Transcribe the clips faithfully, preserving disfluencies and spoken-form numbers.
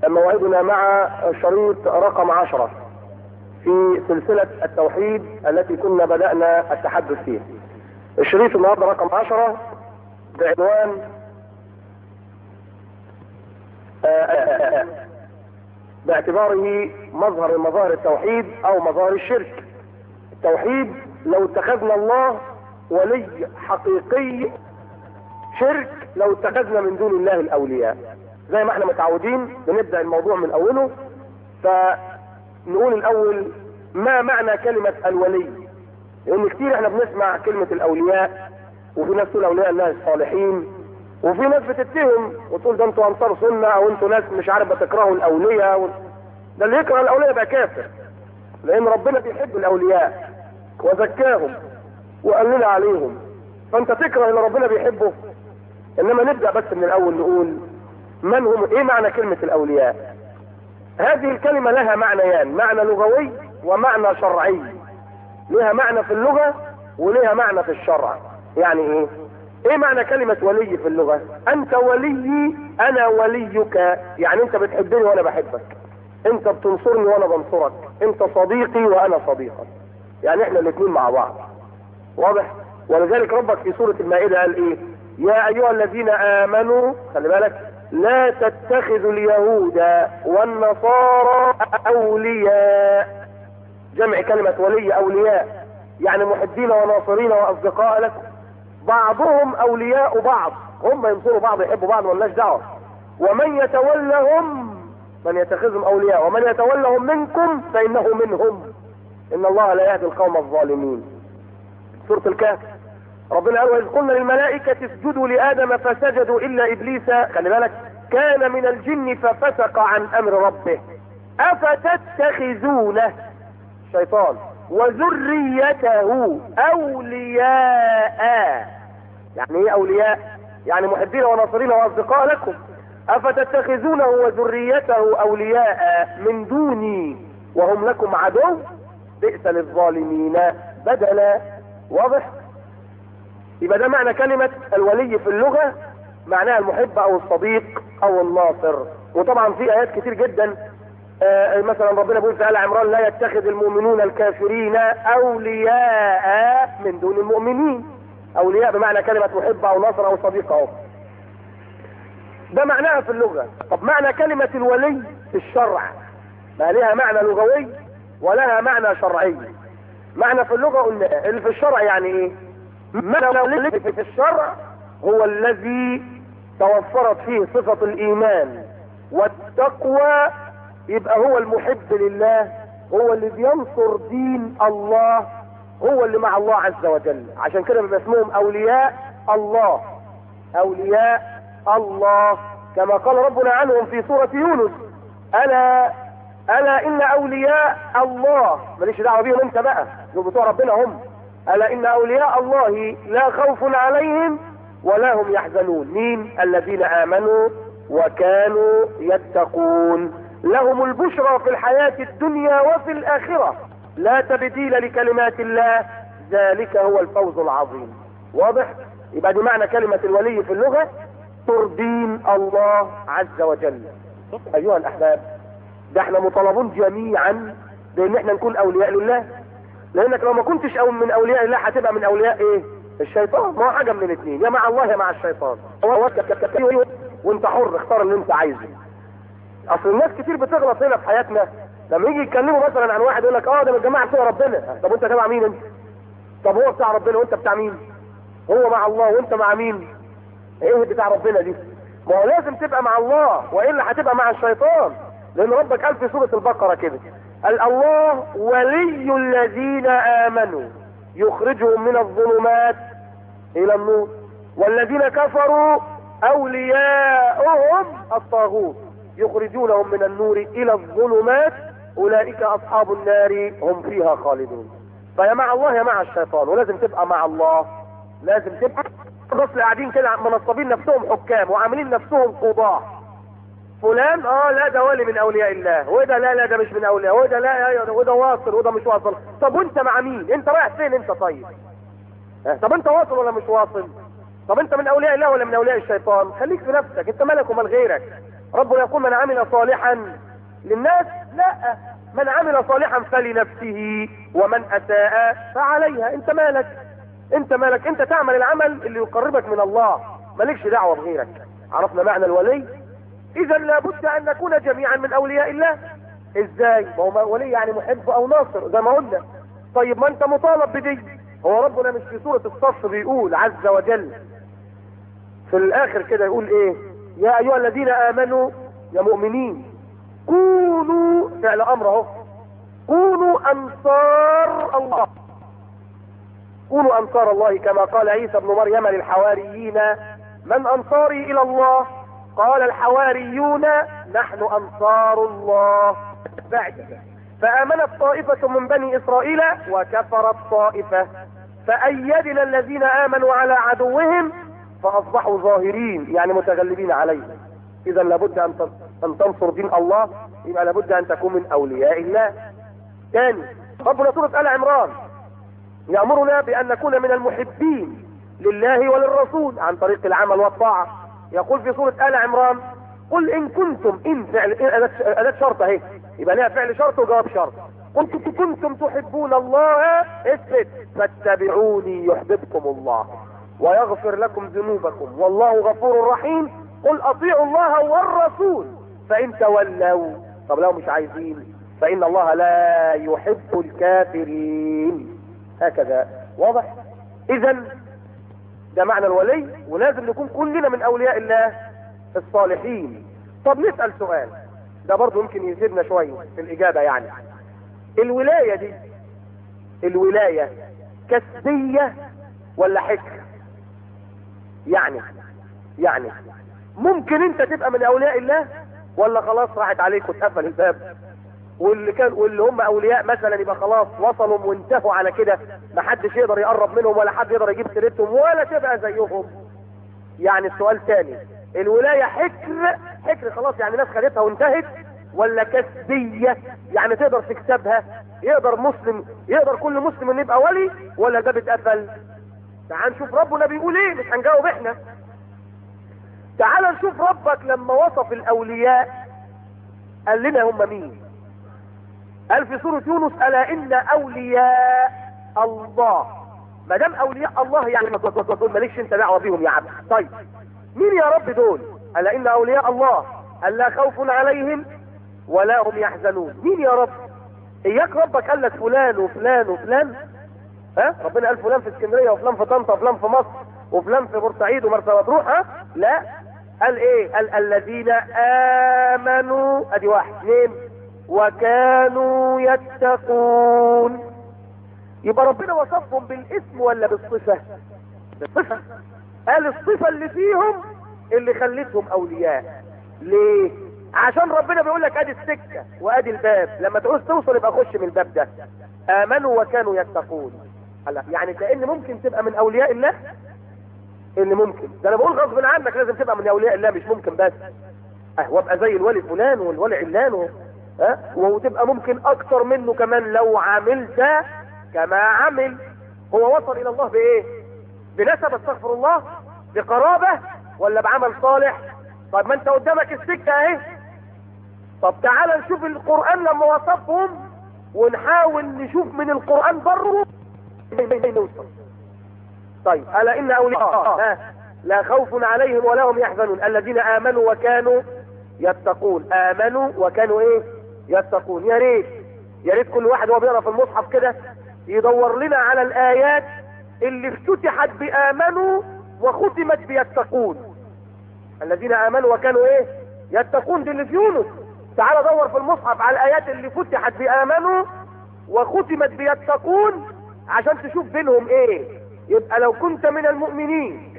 موعدنا مع شريط رقم عشرة في سلسلة التوحيد التي كنا بدأنا التحدث فيها. الشريط النهارده رقم عشرة بعنوان باعتباره مظهر من مظاهر التوحيد او مظاهر الشرك. التوحيد لو اتخذنا الله ولي حقيقي، شرك لو اتخذنا من دون الله الاولياء. زي ما احنا متعودين بنبدأ الموضوع من اوله، فنقول الاول ما معنى كلمة الولي، لان كتير احنا بنسمع كلمة الاولياء، وفي ناس تقول اولياء الله الصالحين، وفي ناس بتتهم وتقول ده انتوا انصار سنة، او انتوا ناس مش عارف بتكرهوا الاولياء و... ده اللي يكره الاولياء يبقى كافر، لان ربنا بيحب الاولياء وزكاهم وقال لنا عليهم، فانت تكره اللي ربنا بيحبه. انما نبدأ بس من الاول نقول من هم، ايه معنى كلمة الاولياء؟ هذه الكلمة لها معنيان، معنى لغوي ومعنى شرعي. لها معنى في اللغة ولها معنى في الشرع. يعني ايه؟ ايه معنى كلمة ولي في اللغة؟ انت وليي انا وليك، يعني انت بتحبني وانا بحبك، انت بتنصرني وانا بنصرك، انت صديقي وانا صديقك، يعني احنا الاثنين مع بعض. واضح؟ ولذلك ربك في سورة المائدة قال ايه؟ يا ايها الذين امنوا، خلي بالك، لا تتخذوا اليهود والنصارى اولياء. جمع كلمة ولي اولياء، يعني محبين وناصرين واصدقاء لكم، بعضهم اولياء بعض، هم ينصروا بعض يحبوا بعض مالناش دعوه. ومن يتولهم، من يتخذهم اولياء ومن يتولهم منكم فانه منهم، ان الله لا يهدي القوم الظالمين. سورة الكهف ربنا قال واذ قلنا للملائكة اسجدوا لآدم فسجدوا الا ابليس، خلي بالك، كان من الجن ففسق عن امر ربه افتتخذونه، شيطان، وذريته اولياء. يعني ايه اولياء؟ يعني محبين وناصرين واصدقاء لكم. افتتخذونه وذريته اولياء من دوني وهم لكم عدو بئس للظالمين بدلا. واضح؟ يبقى ده معنى كلمة الولي في اللغة، معناها المحب او الصديق او الناصر. وطبعا في ايات كتير جدا، آه مثلا ربنا بيقول في آل عمران لا يتخذ المؤمنون الكافرين اولياء من دون المؤمنين. اولياء بمعنى كلمة محب او ناصر او صديق اهو. ده معناها في اللغة. طب معنى كلمة الولي في الشرع، ما لها معنى لغوي ولها معنى شرعي. معنى في اللغة قلنا، اللي في الشرع يعني ايه؟ معنى الولي في الشرع هو الذي توفرت فيه صفة الايمان والتقوى، يبقى هو المحب لله، هو اللي بينصر دين الله، هو اللي مع الله عز وجل. عشان كده بيبقى اسمهم اولياء الله، اولياء الله، كما قال ربنا عنهم في سورة يونس: الا الا ان اولياء الله، ماليش دعوه بيهم انت بقى، دول بتوع ربنا هم. الا ان اولياء الله لا خوف عليهم ولا هم يحزنون. مين؟ الذين امنوا وكانوا يتقون، لهم البشرى في الحياة الدنيا وفي الآخرة لا تبديل لكلمات الله، ذلك هو الفوز العظيم. واضح؟ يبقى دي معنى كلمة الولي في اللغة، ترضين الله عز وجل. أيها الأحباب، ده احنا مطالبون جميعا بأن احنا نكون أولياء لله، لأنك لو ما كنتش أو من أولياء الله هتبقى من أولياء إيه؟ الشيطان. ما هو حاجة من الاثنين، يا مع الله يا مع الشيطان، وانت حر، اختار اللي انت عايزه. اصل الناس كتير بتغلط هنا في حياتنا، لما يجي يتكلموا مثلا عن واحد يقول لك اه ده من الجماعه بتوع ربنا. طب وانت تبع مين انت؟ طب هو بتاع ربنا وانت بتاع مين؟ هو مع الله وانت مع مين؟ ايه بتاع ربنا دي؟ ما هو لازم تبقى مع الله، والا هتبقى مع الشيطان، لان ربك قال في سوره البقره كده: قال الله ولي الذين امنوا يخرجهم من الظلمات الى النور والذين كفروا اولياؤهم الطاغوت يخرجونهم من النور الى الظلمات اولئك اصحاب النار هم فيها خالدون. فيا مع الله يا مع الشيطان، ولازم تبقى مع الله، لازم تبقى. الرسل قاعدين كده منصبين نفسهم حكام وعاملين نفسهم قضاة، فلان اه لا ده ولي من اولياء الله، وده لا لا ده مش من اولياء، وده لا وده واصل وده مش واصل. طب وانت مع مين؟ انت رايح فين انت؟ طيب طب انت واصل ولا مش واصل؟ طب انت من اولياء الله ولا من اولياء الشيطان؟ خليك في نفسك، انت مالك ومال غيرك. ربنا يقول من عمل صالحا للناس؟ لا، من عمل صالحا فلنفسه ومن اساء فعليها. انت مالك انت مالك انت تعمل العمل اللي يقربك من الله، مالكش دعوة بغيرك. عرفنا معنى الولي؟ اذا لابد ان نكون جميعا من اولياء الله. ازاي؟ ما هو ولي يعني محب او ناصر زي ما قلنا. طيب ما انت مطالب بدي. هو ربنا مش في سورة الصف بيقول عز وجل في الاخر كده يقول ايه؟ يا ايها الذين امنوا، يا مؤمنين، كونوا، فعل امر اهو، كونوا انصار الله، كونوا انصار الله كما قال عيسى ابن مريم للحواريين من انصاري الى الله؟ قال الحواريون نحن انصار الله. بعد فامنت طائفة من بني اسرائيل وكفرت طائفة فايدنا الذين امنوا على عدوهم فاصبحوا ظاهرين، يعني متغلبين عليهم. اذا لابد ان ان تنصر دين الله، يبقى لابد ان تكون من اولياء الله. ثاني، ربنا سورة آل عمران يأمرنا بأن نكون من المحبين لله وللرسول عن طريق العمل والطاعة. يقول في سورة آل عمران قل إن كنتم، إن فعل أداة شرط اهي، يبقى لها فعل شرط وجواب شرط. قل كنتم تحبون الله اثبت فاتبعوني يحببكم الله ويغفر لكم ذنوبكم والله غفور رحيم. قل أطيعوا الله والرسول فإن تولوا، طب لو مش عايزين فإن الله لا يحب الكافرين. هكذا واضح؟ اذا ده معنى الولي، ولازم نكون كلنا من اولياء الله الصالحين. طب نسأل سؤال ده برضو يمكن يزيدنا شوية في الاجابة. يعني الولاية دي، الولاية كسبية ولا حكر؟ يعني يعني ممكن انت تبقى من اولياء الله ولا خلاص راحت عليك واتقفل الباب، واللي كان واللي هم اولياء مثلا يبقى خلاص وصلوا وانتهوا على كده، ما حدش يقدر يقرب منهم ولا حد يقدر يجيب سيرتهم ولا تبقى زيهم. يعني السؤال تاني، الولاية حكر حكر خلاص يعني ناس خدتها وانتهت، ولا كسبية يعني تقدر تكسبها، يقدر مسلم يقدر كل مسلم ان يبقى ولي، ولا ده بيتقفل؟ تعال نشوف ربنا بيقول ايه، مش هنجاوب احنا. تعال نشوف ربك لما وصف الاولياء قال لنا هم مين. قال في سورة يونس ألا إن أولياء الله. ما دام أولياء الله يعني ما تقول مالكش أنت دعوة بيهم يا عبد. طيب مين يا رب دول؟ ألا إن أولياء الله ألا خوف عليهم ولا هم يحزنون. مين يا رب؟ إياك ربك قال لك فلان وفلان وفلان؟ ها؟ ربنا قال فلان في اسكندرية وفلان في طنطا وفلان في مصر وفلان في بورسعيد ومرسى مطروح؟ ها؟ لا، قال إيه؟ قال الذين آمنوا، أدي واحد. اثنين، وكانوا يتقون. يبقى ربنا وصفهم بالاسم ولا بالصفة؟ بالصفة. قال الصفة اللي فيهم اللي خلتهم اولياء. ليه؟ عشان ربنا بيقول لك ادي السكة وادي الباب، لما تعوز توصل يبقى خش من الباب ده. امنوا وكانوا يتقون. يعني كأن ممكن تبقى من اولياء الله؟ اللي ممكن ده انا بقول غصب عنك لازم تبقى من اولياء الله، مش ممكن بس اه وابقى زي الولي فلان والولي علان و... اه وتبقى ممكن اكتر منه كمان لو عملت كما عمل. هو وصل الى الله بايه؟ بنسب استغفر الله، بقرابة، ولا بعمل صالح؟ طب ما انت قدامك السكة اهي. طب تعال نشوف القرآن لما وصفهم ونحاول نشوف من القرآن بره نوصل. طيب ألا إن أولياء لا, لا خوف عليهم ولا هم يحزنون الذين آمنوا وكانوا يتقون. آمنوا وكانوا ايه؟ يتقون. يا ريت يا ريت كل واحد وهو بيقرا في المصحف كده يدور لنا على الآيات اللي افتتحت بآمنوا وختمت بيتقون. الذين آمنوا وكانوا ايه؟ يتقون، دي اللي في يونس. تعال دور في المصحف على الآيات اللي فتحت بآمنوا وختمت بيتقون عشان تشوف بينهم ايه. يبقى لو كنت من المؤمنين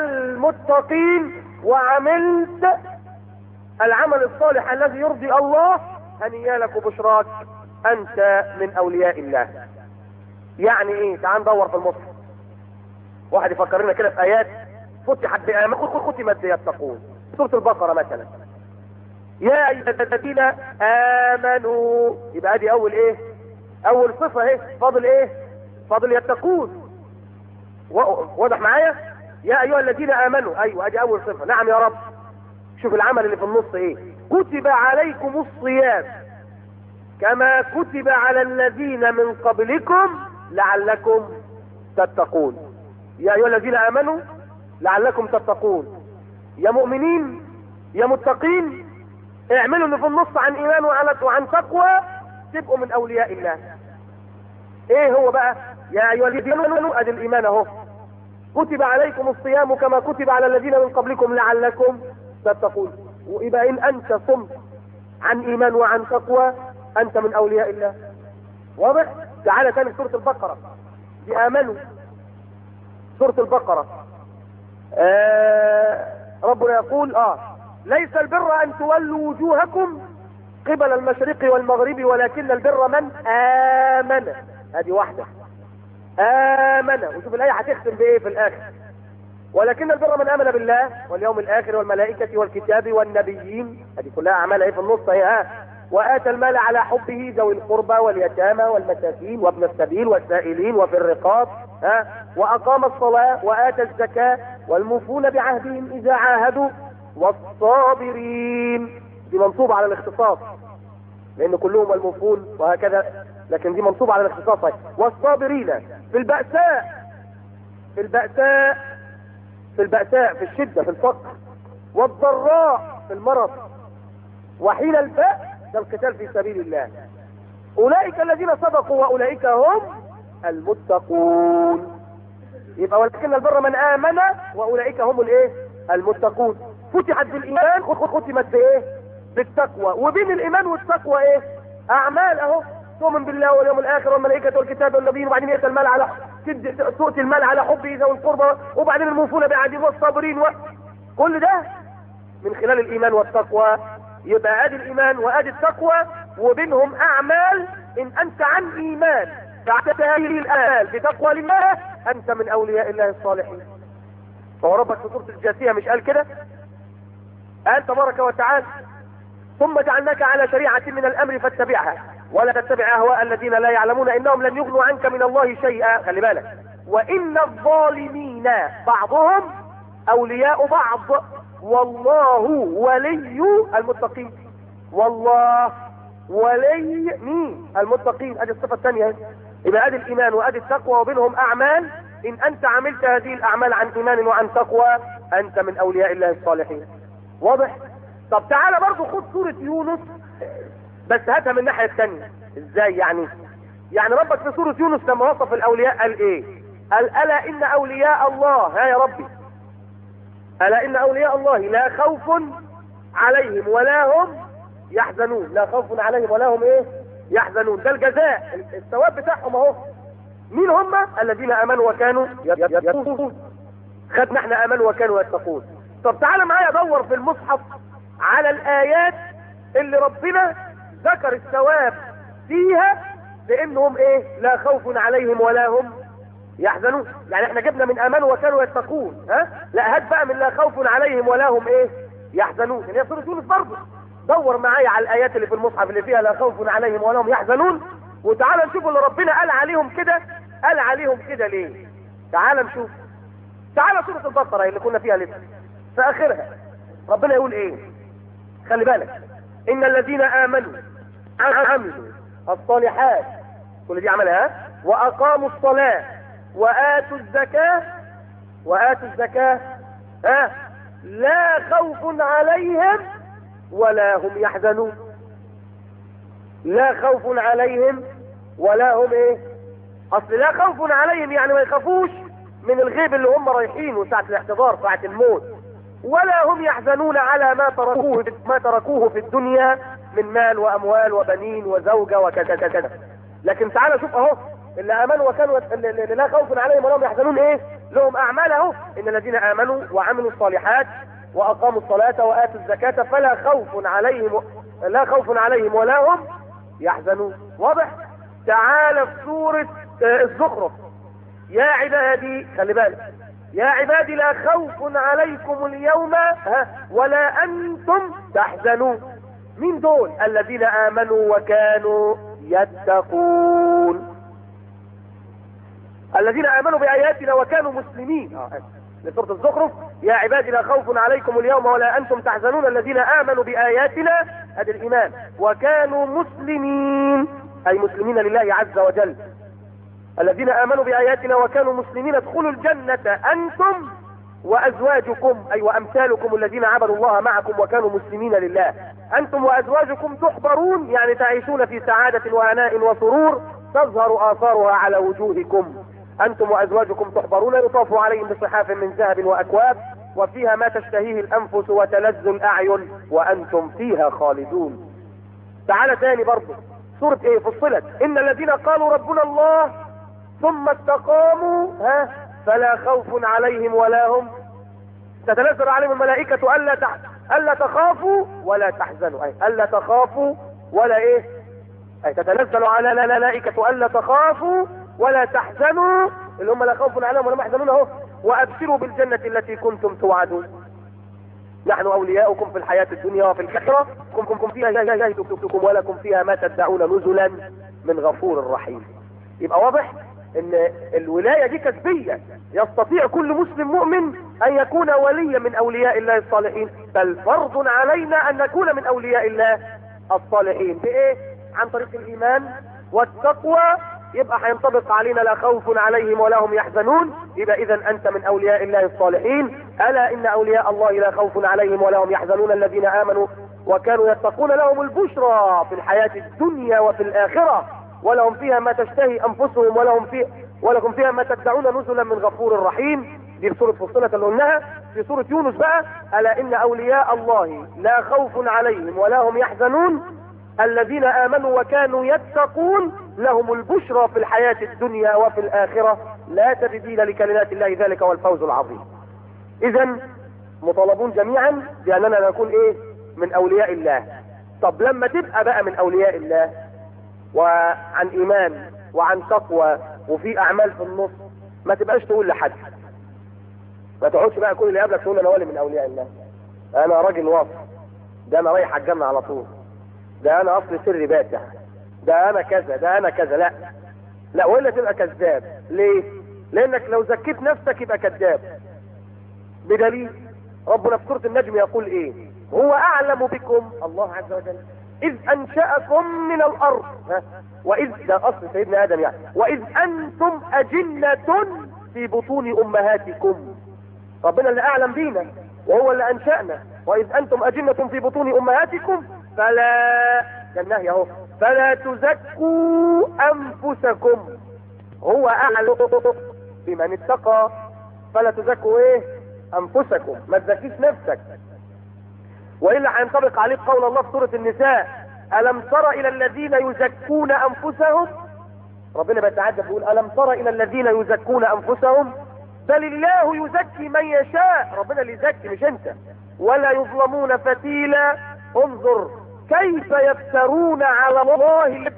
المتقين وعملت العمل الصالح الذي يرضي الله، هنيا لك وبشراك، انت من اولياء الله. يعني ايه؟ تعال ندور في المصحف، واحد يفكر لنا كده في ايات فتحت بآمنوا ختمت بيتقون. سورة البقرة مثلا، يا ايها الذين امنوا، يبقى ادي اول ايه؟ اول صفة اهي. فاضل ايه؟ فاضل يتقون. واضح معايا؟ يا ايها الذين امنوا، ايوه ادي اول صفة. نعم يا رب. شوف العمل اللي في النص ايه؟ كتب عليكم الصيام كما كتب على الذين من قبلكم لعلكم تتقون. يا ايها الذين امنوا لعلكم تتقون. يا مؤمنين يا متقين اعملوا اللي في النص عن ايمان وعن تقوى تبقوا من اولياء الله. ايه هو بقى؟ يا ايها الذين امنوا ادي الايمان اهو. كتب عليكم الصيام كما كتب على الذين من قبلكم لعلكم تتقون. ويبقى ان انت صمت عن ايمان وعن تقوى انت من اولياء الله. واضح؟ تعالى تاني سورة البقرة دي امنوا. سورة البقرة آه ربنا يقول اه ليس البر ان تولوا وجوهكم قبل المشرق والمغرب ولكن البر من امن. هذه واحدة امن. وشوف الايه هتختم بايه في الاخر؟ ولكن البر من امن بالله واليوم الاخر والملائكة والكتاب والنبيين. هذه كلها اعمال ايه في النص اهي. ها واتى المال على حبه ذوي القربى واليتامى والمساكين وابن السبيل والسائلين وفي الرقاب. ها واقام الصلاة واتى الزكاة والموفون بعهدهم اذا عاهدوا والصابرين. دي منصوبة على الاختصاص لان كلهم الموفون وهكذا، لكن دي منصوبة على الاختصاص. والصابرين في البأساء في البأساء في البأساء في الشدة في الفقر والضراء في المرض وحين البأس ده القتال في سبيل الله. اولئك الذين صدقوا واولئك هم المتقون. يبقى ولكن البر من امن واولئك هم الايه؟ المتقون. فتحت بالايمان ختمت بايه؟ بالتقوى. وبين الايمان والتقوى ايه؟ اعمال اهو. تؤمن بالله واليوم الاخر والملائكه والكتاب والنبيين وبعدين ياتي المال على تؤتي المال على حبه ذوي القربى وبعدين الموفون بعهدهم والصابرين و... كل ده من خلال الايمان والتقوى. يبقى ادي الايمان وادي التقوى وبينهم اعمال. ان انت عن ايمان فاعتبر الاعمال بتقوى لله انت من اولياء الله الصالحين. فهو ربك في سورة الجاثية مش قال كده؟ قال تبارك وتعالى ثم جعلناك على شريعة من الامر فاتبعها ولا تتبع اهواء الذين لا يعلمون انهم لن يغنوا عنك من الله شيئا. خلي بالك. وان الظالمين بعضهم اولياء بعض والله ولي المتقين. والله ولي مين؟ المتقين. ادي الصفة الثانية. يبقى ادي الايمان وادي التقوى وبينهم اعمال. ان انت عملت هذه الاعمال عن ايمان وعن تقوى انت من اولياء الله الصالحين. واضح؟ طب تعالى برضو خد سورة يونس بس هاتها من الناحية الثانية. ازاي يعني؟ يعني ربك في سورة يونس لما وصف الاولياء قال ايه؟ قال الا ان اولياء الله ها يا ربي الا ان اولياء الله لا خوف عليهم ولا هم يحزنون. لا خوف عليهم ولا هم ايه؟ يحزنون. ده الجزاء الثواب بتاعهم اهو. مين هم؟ الذين امنوا وكانوا يتقون. خدنا احنا امنوا وكانوا يتقون. طب تعالى معايا دور في المصحف على الايات اللي ربنا ذكر الثواب فيها لانهم ايه؟ لا خوف عليهم ولا هم يحزنون. يعني احنا جبنا من امنوا وكانوا يتقون. ها لا هات بقى من لا خوف عليهم ولا هم ايه؟ يحزنون. هي سورة يونس برضه. دور معايا على الايات اللي في المصحف اللي فيها لا خوف عليهم ولا هم يحزنون وتعالى نشوف اللي ربنا قال عليهم كده قال عليهم كده ليه. تعالى نشوف. تعالى سورة البقرة اللي كنا فيها لسه في اخرها ربنا يقول ايه؟ خلي بالك. ان الذين امنوا عملوا الصالحات كل دي عملها واقاموا الصلاة واتوا الزكاة واتوا الزكاة ها لا خوف عليهم ولا هم يحزنون. لا خوف عليهم ولا هم ايه؟ اصل لا خوف عليهم يعني ما يخافوش من الغيب اللي هم رايحينه ساعة الاحتضار ساعة الموت ولا هم يحزنون على ما تركوه ما تركوه في الدنيا من مال واموال وبنين وزوجة وكذا كذا. لكن تعالى شوف اهو اللي امنوا وكانوا اللي لا خوف عليهم ولا هم يحزنون ايه؟ لهم اعمال اهو. ان الذين امنوا وعملوا الصالحات واقاموا الصلاة واتوا الزكاة فلا خوف عليهم لا خوف عليهم ولا هم يحزنون. واضح؟ تعالى في سورة الزخرف يا عبادي خلي بالك يا عبادي لا خوف عليكم اليوم ها ولا انتم تحزنون. مين دول؟ الذين امنوا وكانوا يتقون. الذين امنوا باياتنا وكانوا مسلمين. لسورة الزخرف: يا عبادي لا خوف عليكم اليوم ولا أنتم تحزنون الذين آمنوا بآياتنا، هذا الإيمان، وكانوا مسلمين، أي مسلمين لله عز وجل. الذين آمنوا بآياتنا وكانوا مسلمين ادخلوا الجنة أنتم وأزواجكم، أي وأمثالكم الذين عبدوا الله معكم وكانوا مسلمين لله، أنتم وأزواجكم تحبرون، يعني تعيشون في سعادة وهناء وسرور تظهر آثارها على وجوهكم. أنتم وأزواجكم تحبرون يطاف عليهم بصحاف من ذهب وأكواب وفيها ما تشتهيه الأنفس وتلذ الأعين وأنتم فيها خالدون. تعالى تاني برضه سورة ايه؟ فصلت: إن الذين قالوا ربنا الله ثم استقاموا ها فلا خوف عليهم ولا هم تتنزل عليهم الملائكة ألا تح... ألا تخافوا ولا تحزنوا، أي ألا تخافوا ولا إيه؟ أي تتنزل على الملائكة ألا تخافوا ولا تحزنوا، اللي هم لا خوف عليهم ولا يحزنون اهو، وأبشروا بالجنة التي كنتم توعدون. نحن أولياؤكم في الحياة الدنيا وفي الآخرة، كنتم فيها جاهدتكم ولكم فيها ما تدعون نزلا من غفور رحيم. يبقى واضح ان الولاية دي كسبية، يستطيع كل مسلم مؤمن ان يكون وليا من اولياء الله الصالحين، بل فرض علينا ان نكون من اولياء الله الصالحين. بايه؟ عن طريق الايمان والتقوى. يبقى هينطبق علينا لا خوف عليهم ولا هم يحزنون، يبقى اذا انت من اولياء الله الصالحين. الا ان اولياء الله لا خوف عليهم ولا هم يحزنون الذين امنوا وكانوا يتقون، لهم البشرى في الحياة الدنيا وفي الاخرة ولهم فيها ما تشتهي انفسهم ولهم فيه ولكم فيها ما تدعون نزلا من غفور رحيم. دي بسورة فصلت اللي قلناها. في سورة يونس بقى: الا ان اولياء الله لا خوف عليهم ولا هم يحزنون الذين امنوا وكانوا يتقون لهم البشرى في الحياة الدنيا وفي الاخرة لا تبديل لكلمات الله ذلك هو الفوز العظيم. اذا مطالبون جميعا باننا نكون ايه؟ من اولياء الله. طب لما تبقى بقى من اولياء الله وعن ايمان وعن تقوى وفي اعمال في النص، ما تبقاش تقول لحد، ما تقعدش بقى كل اللي قبلك تقول انا ولي من اولياء الله، انا راجل واصل، ده انا رايح الجنة على طول، ده انا اصل سري باتع، ده انا كذا، ده انا كذا. لا لا، ولا تبقى كذاب. ليه؟ لانك لو زكيت نفسك يبقى كذاب. بدليل ربنا في سورة النجم يقول ايه؟ هو اعلم بكم، الله عز وجل، اذ انشأكم من الارض، ها؟ واذ، ده اصل سيدنا ادم يعني، واذ انتم اجنة في بطون امهاتكم. ربنا اللي اعلم بينا وهو اللي انشأنا. واذ انتم اجنة في بطون امهاتكم فلا، ده النهي اهو، فلا تزكوا انفسكم، هو اعلم بمن اتقى. فلا تزكوا ايه؟ انفسكم، ما تزكيش نفسك، والا هينطبق عليك قول الله في سورة النساء: الم تر الى الذين يزكون انفسهم. ربنا بيتعجب يقول: الم تر الى الذين يزكون انفسهم بل الله يزكي من يشاء. ربنا اللي يزكي مش انت. ولا يظلمون فتيلا. انظر كيف يفترون على الله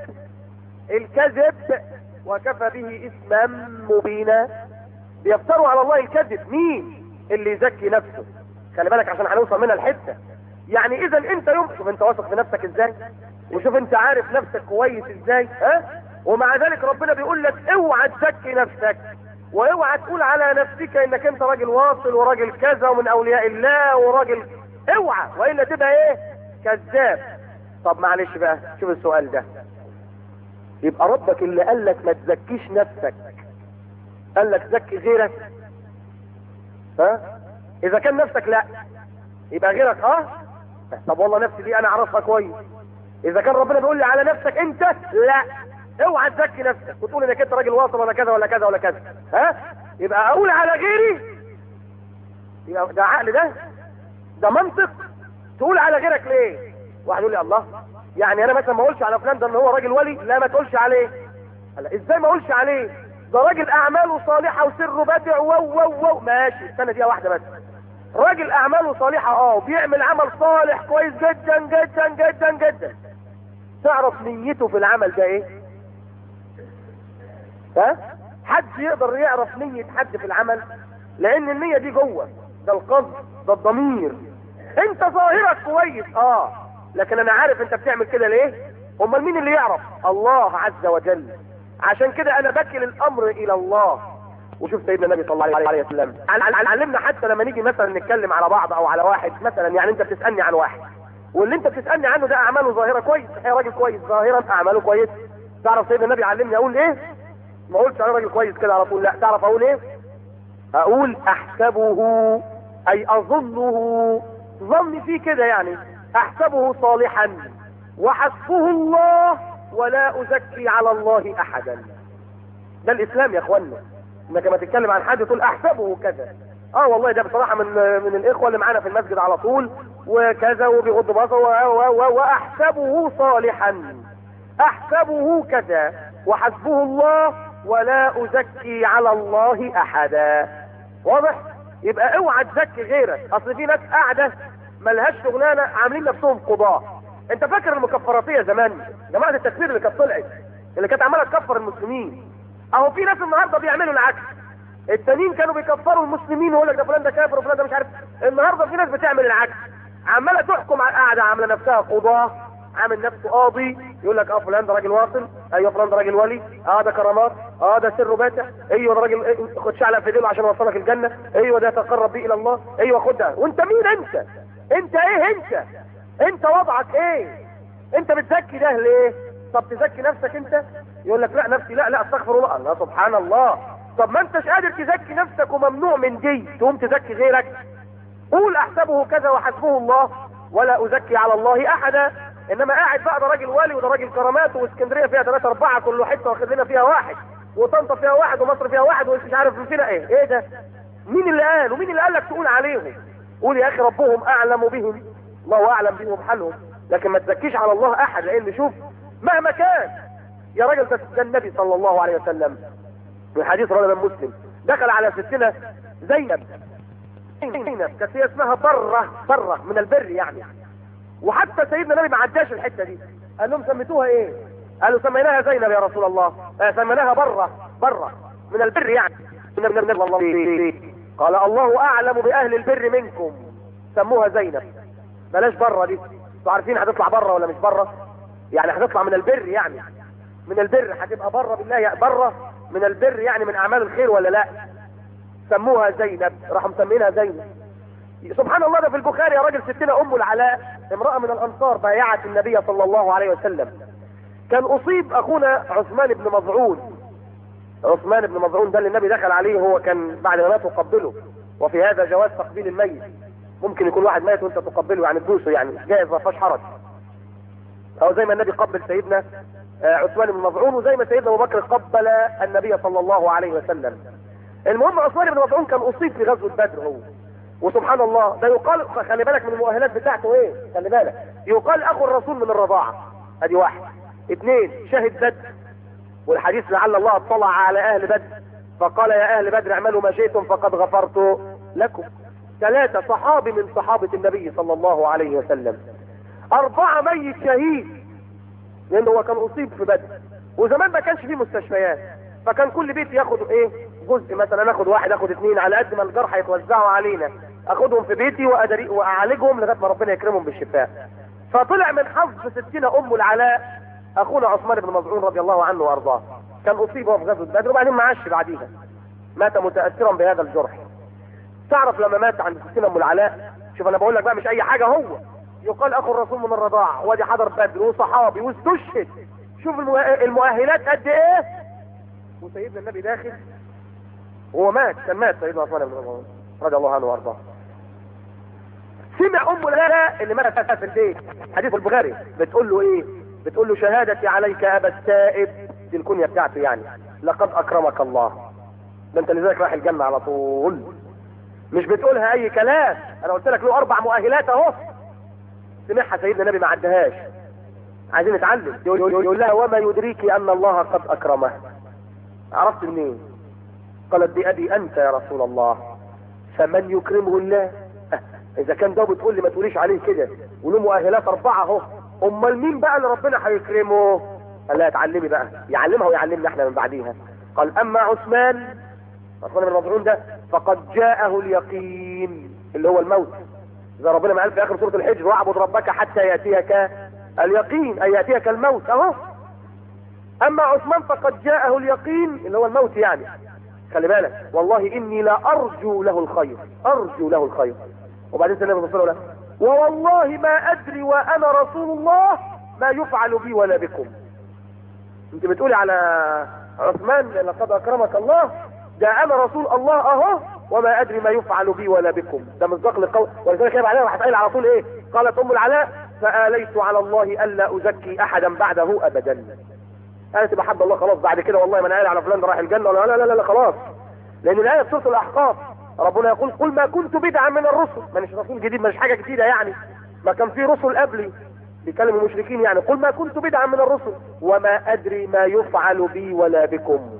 الكذب وكفى به اثما مبينا. بيفتروا على الله الكذب. مين اللي يزكي نفسه؟ خلي بالك عشان هنوصل منها الحته. يعني اذا انت يوم، شوف انت واثق في نفسك ازاي، وشوف انت عارف نفسك كويس ازاي، ها؟ ومع ذلك ربنا بيقول لك اوعى تزكي نفسك، واوعى تقول على نفسك انك انت راجل واصل وراجل كذا ومن اولياء الله وراجل، اوعى، والا تبقى ايه؟ كذاب. طب معلش بقى، شوف السؤال ده. يبقى ربك اللي قال لك ما تزكيش نفسك قال لك زكي غيرك؟ ها؟ اذا كان نفسك لا، يبقى غيرك اه؟ طب والله نفسي دي انا اعرفها كويس. اذا كان ربنا بيقول لي على نفسك انت لا، اوعى تزكي نفسك وتقول انك انت راجل واصل ولا كذا ولا كذا ولا كذا، ها؟ يبقى اقول على غيري، يبقى ده عقل، ده ده منطق. تقول على غيرك ليه؟ واحد يقول لي الله، يعني انا مثلا ما اقولش على فلان ده ان هو راجل ولي؟ لا، ما تقولش عليه. لا، ازاي ما اقولش عليه؟ ده راجل اعماله صالحه وسره بادع و و و ماشي، استنى دقيقه واحده بس. راجل اعماله صالحه اه وبيعمل عمل صالح كويس جدا جدا جدا جدا، تعرف نيته في العمل ده ايه؟ ها؟ حد يقدر يعرف نية حد في العمل؟ لان النية دي جوه، ده القصد، ده الضمير. انت ظاهرك كويس اه، لكن انا عارف انت بتعمل كده ليه؟ امال مين اللي يعرف؟ الله عز وجل. عشان كده انا بكل الامر الى الله. وشوف سيدنا النبي صلى الله عليه وسلم علمنا حتى لما نيجي مثلا نتكلم على بعض او على واحد مثلا، يعني انت بتسالني عن واحد واللي انت بتسالني عنه ده اعماله ظاهره كويس، صحيح راجل كويس ظاهرا اعماله كويس، تعرف سيدنا النبي علمني اقول ايه؟ ما اقولش انا راجل كويس كده على طول، لا، تعرف اقول ايه؟ اقول احسبه، اي اظنه، ظني فيه كده يعني، احسبه صالحا وحسبه الله ولا ازكي على الله احدا. ده الاسلام يا اخوانا، انك لما تتكلم عن حد تقول احسبه كذا. اه والله ده بصراحه من من الاخوه اللي معانا في المسجد على طول وكذا وبيغض بصره واحسبه صالحا، احسبه كذا وحسبه الله ولا ازكي على الله احدا. واضح؟ يبقى اوعى تزكي غيرك، اصل في ناس قاعده ملهاش شغلانه عاملين نفسهم قضاه. انت فاكر المكفراتيه زمان، جماعه التكفير اللي كانت طلعت اللي كانت عماله تكفر المسلمين، اهو في ناس النهارده بيعملوا العكس. التانيين كانوا بيكفروا المسلمين ويقول لك ده فلان ده كافر وفلان ده مش عارف، النهارده في ناس بتعمل العكس، عماله تحكم على القاعده، عامله نفسها قضاه، عامل نفسه قاضي، يقول لك اه فلان ده راجل واصل، ايوه فلان ده راجل ولي، اه ده كرامات، اه ده سر باتع، ايوه ده راجل إيه خد شعلق في ديله عشان يوصلك الجنه، ايوه ده يتقرب بيه الى الله، ايوه خد ده. وانت مين انت؟ انت ايه انت؟ انت وضعك ايه؟ انت بتزكي ده ليه؟ طب تزكي نفسك انت؟ يقول لك لا نفسي لا لا استغفر الله. الله سبحان الله. طب ما انتش قادر تزكي نفسك وممنوع من دي تقوم تزكي غيرك؟ قول احسبه كذا وحسبه الله ولا ازكي على الله احدا. انما قاعد بقى ده راجل والي وده راجل كرامات، واسكندريه فيها ثلاثة اربعة كل حته واخد لنا فيها واحد، وطنطا فيها واحد، ومصر فيها واحد، ومش عارف فينا ايه. ايه ده؟ مين اللي قال؟ ومين اللي قال لك تقول عليهم؟ قول يا اخي ربهم اعلم بهم، الله اعلم بهم حالهم، لكن ما تزكيش على الله احد. لان شوف مهما كان يا راجل، ده النبي صلى الله عليه وسلم في حديث رواه مسلم دخل على ستنا زينب، زينب كانت هي اسمها بره، بره من البر يعني، وحتى سيدنا النبي ما عداش الحته دي، قال لهم سميتوها ايه؟ قالوا سميناها زينب يا رسول الله. آه سميناها بره، بره من البر يعني، من من الله. قال الله اعلم باهل البر منكم، سموها زينب، بلاش بره دي. انتوا عارفين هتطلع بره ولا مش بره؟ يعني هتطلع من البر، يعني من البر هتبقى بره بالله، بره من البر يعني من اعمال الخير ولا لا؟ سموها زينب، راحوا مسمينها زينب. سبحان الله، ده في البخاري يا راجل ستنا ام العلاء، امرأة من الانصار بايعت النبي صلى الله عليه وسلم. كان اصيب اخونا عثمان بن مظعون، عثمان بن مظعون ده اللي النبي دخل عليه، هو كان بعد ما مات وقبله، وفي هذا جواز تقبيل الميت، ممكن يكون واحد ميت وانت تقبله يعني تدوسه، يعني جائز ما فيهاش حرج، او زي ما النبي قبل سيدنا عثمان بن مظعون، وزي ما سيدنا ابو بكر قبل النبي صلى الله عليه وسلم. المهم عثمان بن مظعون كان اصيب في غزوه بدر هو، وسبحان الله ده يقال، خلي بالك من المؤهلات بتاعته ايه، خلي بالك، يقال اخو الرسول من الرضاعه، ادي واحد. اثنين شهد بدر، والحديث لعل الله اطلع على اهل بدر فقال يا اهل بدر اعملوا ما شئتم فقد غفرت لكم. ثلاثة صحابي من صحابة النبي صلى الله عليه وسلم. أربعة ميت شهيد، لأنه هو كان أصيب في بدر، وزمان ما كانش فيه مستشفيات، فكان كل بيت ياخد ايه جزء، مثلا اخد واحد، اخد اثنين، على قد ما الجرحى يتوزعوا علينا اخدهم في بيتي وأدري واعالجهم لغايه ما ربنا يكرمهم بالشفاء. فطلع من حظ ستنا ام العلاء اخونا عثمان بن مظعون رضي الله عنه وارضاه، كان اصيب في غزوه بدر وبعدين ما عاش بعديها، مات متاثرا بهذا الجرح. تعرف لما مات عند ستنا ام العلاء، شوف انا بقول لك بقى مش اي حاجه، هو يقال اخو الرسول من الرضاعه، وادي حضر بدر وصحابي واستشهد، شوف المؤهلات قد ايه، وسيدنا النبي داخل وهو مات، كان مات سيدنا عثمان بن مظعون رضي الله عنه وارضاه. سمع ام العلاء اللي ماتت في البيت، حديث البخاري، بتقول له ايه؟ بتقول له شهادتي عليك ابا السائب، دي الكنيه بتاعته يعني، لقد اكرمك الله، ده انت لذلك رايح الجنه على طول، مش بتقولها اي كلام، انا قلت لك له اربع مؤهلات اهو، سمعها سيدنا النبي ما عدهاش. عايزين نتعلم. يقول لها وما يدريك ان الله قد اكرمه، عرفت منين؟ قالت بأبي انت يا رسول الله، فمن يكرمه الله؟ أه. اذا كان ده بتقول لي ما تقوليش عليه كده وله مؤهلات اربعه اهو، امال مين بقى اللي ربنا هيكرمه؟ قال لها اتعلمي بقى، يعلمها ويعلمنا احنا من بعديها. قال اما عثمان، عثمان بن مظعون ده فقد جاءه اليقين اللي هو الموت، زي ربنا ما قال في اخر سوره الحجر واعبد ربك حتى ياتيك اليقين، اي ياتيك الموت اهو. اما عثمان فقد جاءه اليقين اللي هو الموت يعني، خلي بالك، والله اني لا ارجو له الخير، ارجو له الخير. وبعدين سيدنا النبي صلى الله عليه وسلم ووالله ما ادري وانا رسول الله ما يفعل بي ولا بكم. انت بتقولي على عثمان لقد اكرمك الله، ده انا رسول الله اهو وما ادري ما يفعل بي ولا بكم. ده مصداق للقول. ولذلك يا عليها راح تقول على طول ايه؟ قالت ام العلاء فآليت على الله الا ازكي احدا بعده ابدا. قالت بحب الله خلاص بعد كده والله ما انا قال على فلان ده رايح الجنه ولا لا لا لا, لا خلاص. لان الايه في سوره الاحقاف ربنا يقول قل ما كنت بدعا من الرسل، ما مش رسول جديد، مش حاجه جديده يعني، ما كان في رسل قبلي بيكلم المشركين يعني. قل ما كنت بدعا من الرسل وما ادري ما يفعل بي ولا بكم.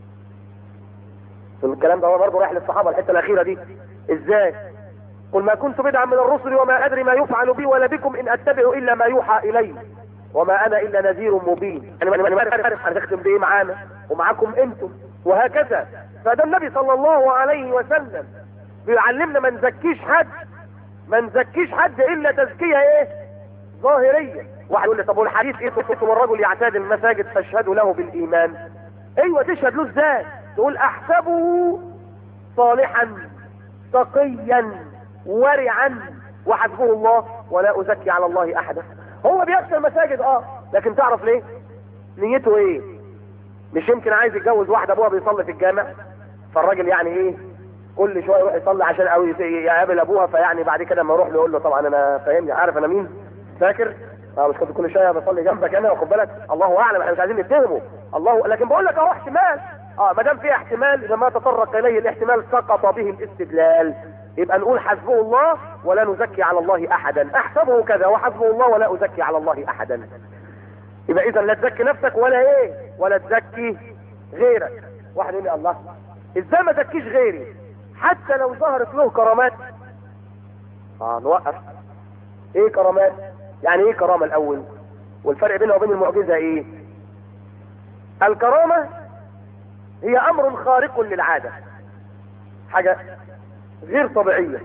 الكلام ده هو برضه رايح للصحابه الحته الاخيره دي. ازاي؟ قل ما كنت بدعا من الرسل وما ادري ما يفعل بي ولا بكم ان اتبع الا ما يوحى الي وما انا الا نذير مبين. انا انا عارف هنختم بايه معانا ومعاكم انتم وهكذا. فده النبي صلى الله عليه وسلم بيعلمنا ما نزكيش حد، ما نزكيش حد الا تزكيه ايه؟ ظاهريه. واحد يقول لي طب والحديث ايه؟ ثم الرجل يعتاد المساجد فاشهدوا له بالايمان. ايوه تشهد له ازاي؟ تقول احسبه صالحا تقيا ورعا وحسبه الله ولا ازكي على الله احدا. هو بيخشى المساجد اه، لكن تعرف ليه؟ نيته ايه؟ مش يمكن عايز يتجوز واحده ابوها بيصلي في الجامع، فالراجل يعني ايه كل شويه يروح يصلي عشان او يقابل ابوها، فيعني بعد كده لما يروح له يقول له طبعا انا فاهمني عارف انا مين؟ فاكر؟ اه مش كنت كل شويه بصلي جنبك انا واخد بالك؟ الله اعلم احنا مش عايزين نتهمه الله، لكن بقول لك اهو احتمال. اه ما دام في احتمال اذا ما تطرق اليه الاحتمال سقط به الاستدلال، يبقى نقول حسبه الله ولا نزكي على الله احدا. احسبه كذا وحسبه الله ولا ازكي على الله احدا. يبقى اذا لا تزكي نفسك ولا ايه؟ ولا تزكي غيرك. واحد يقول لي الله ازاي ما زكيش غيري حتى لو ظهرت له كرامات؟ اه نوقف. ايه كرامات؟ يعني ايه كرامه الاول؟ والفرق بينها وبين المعجزه ايه؟ الكرامه هي امر خارق للعاده، حاجه غير طبيعيه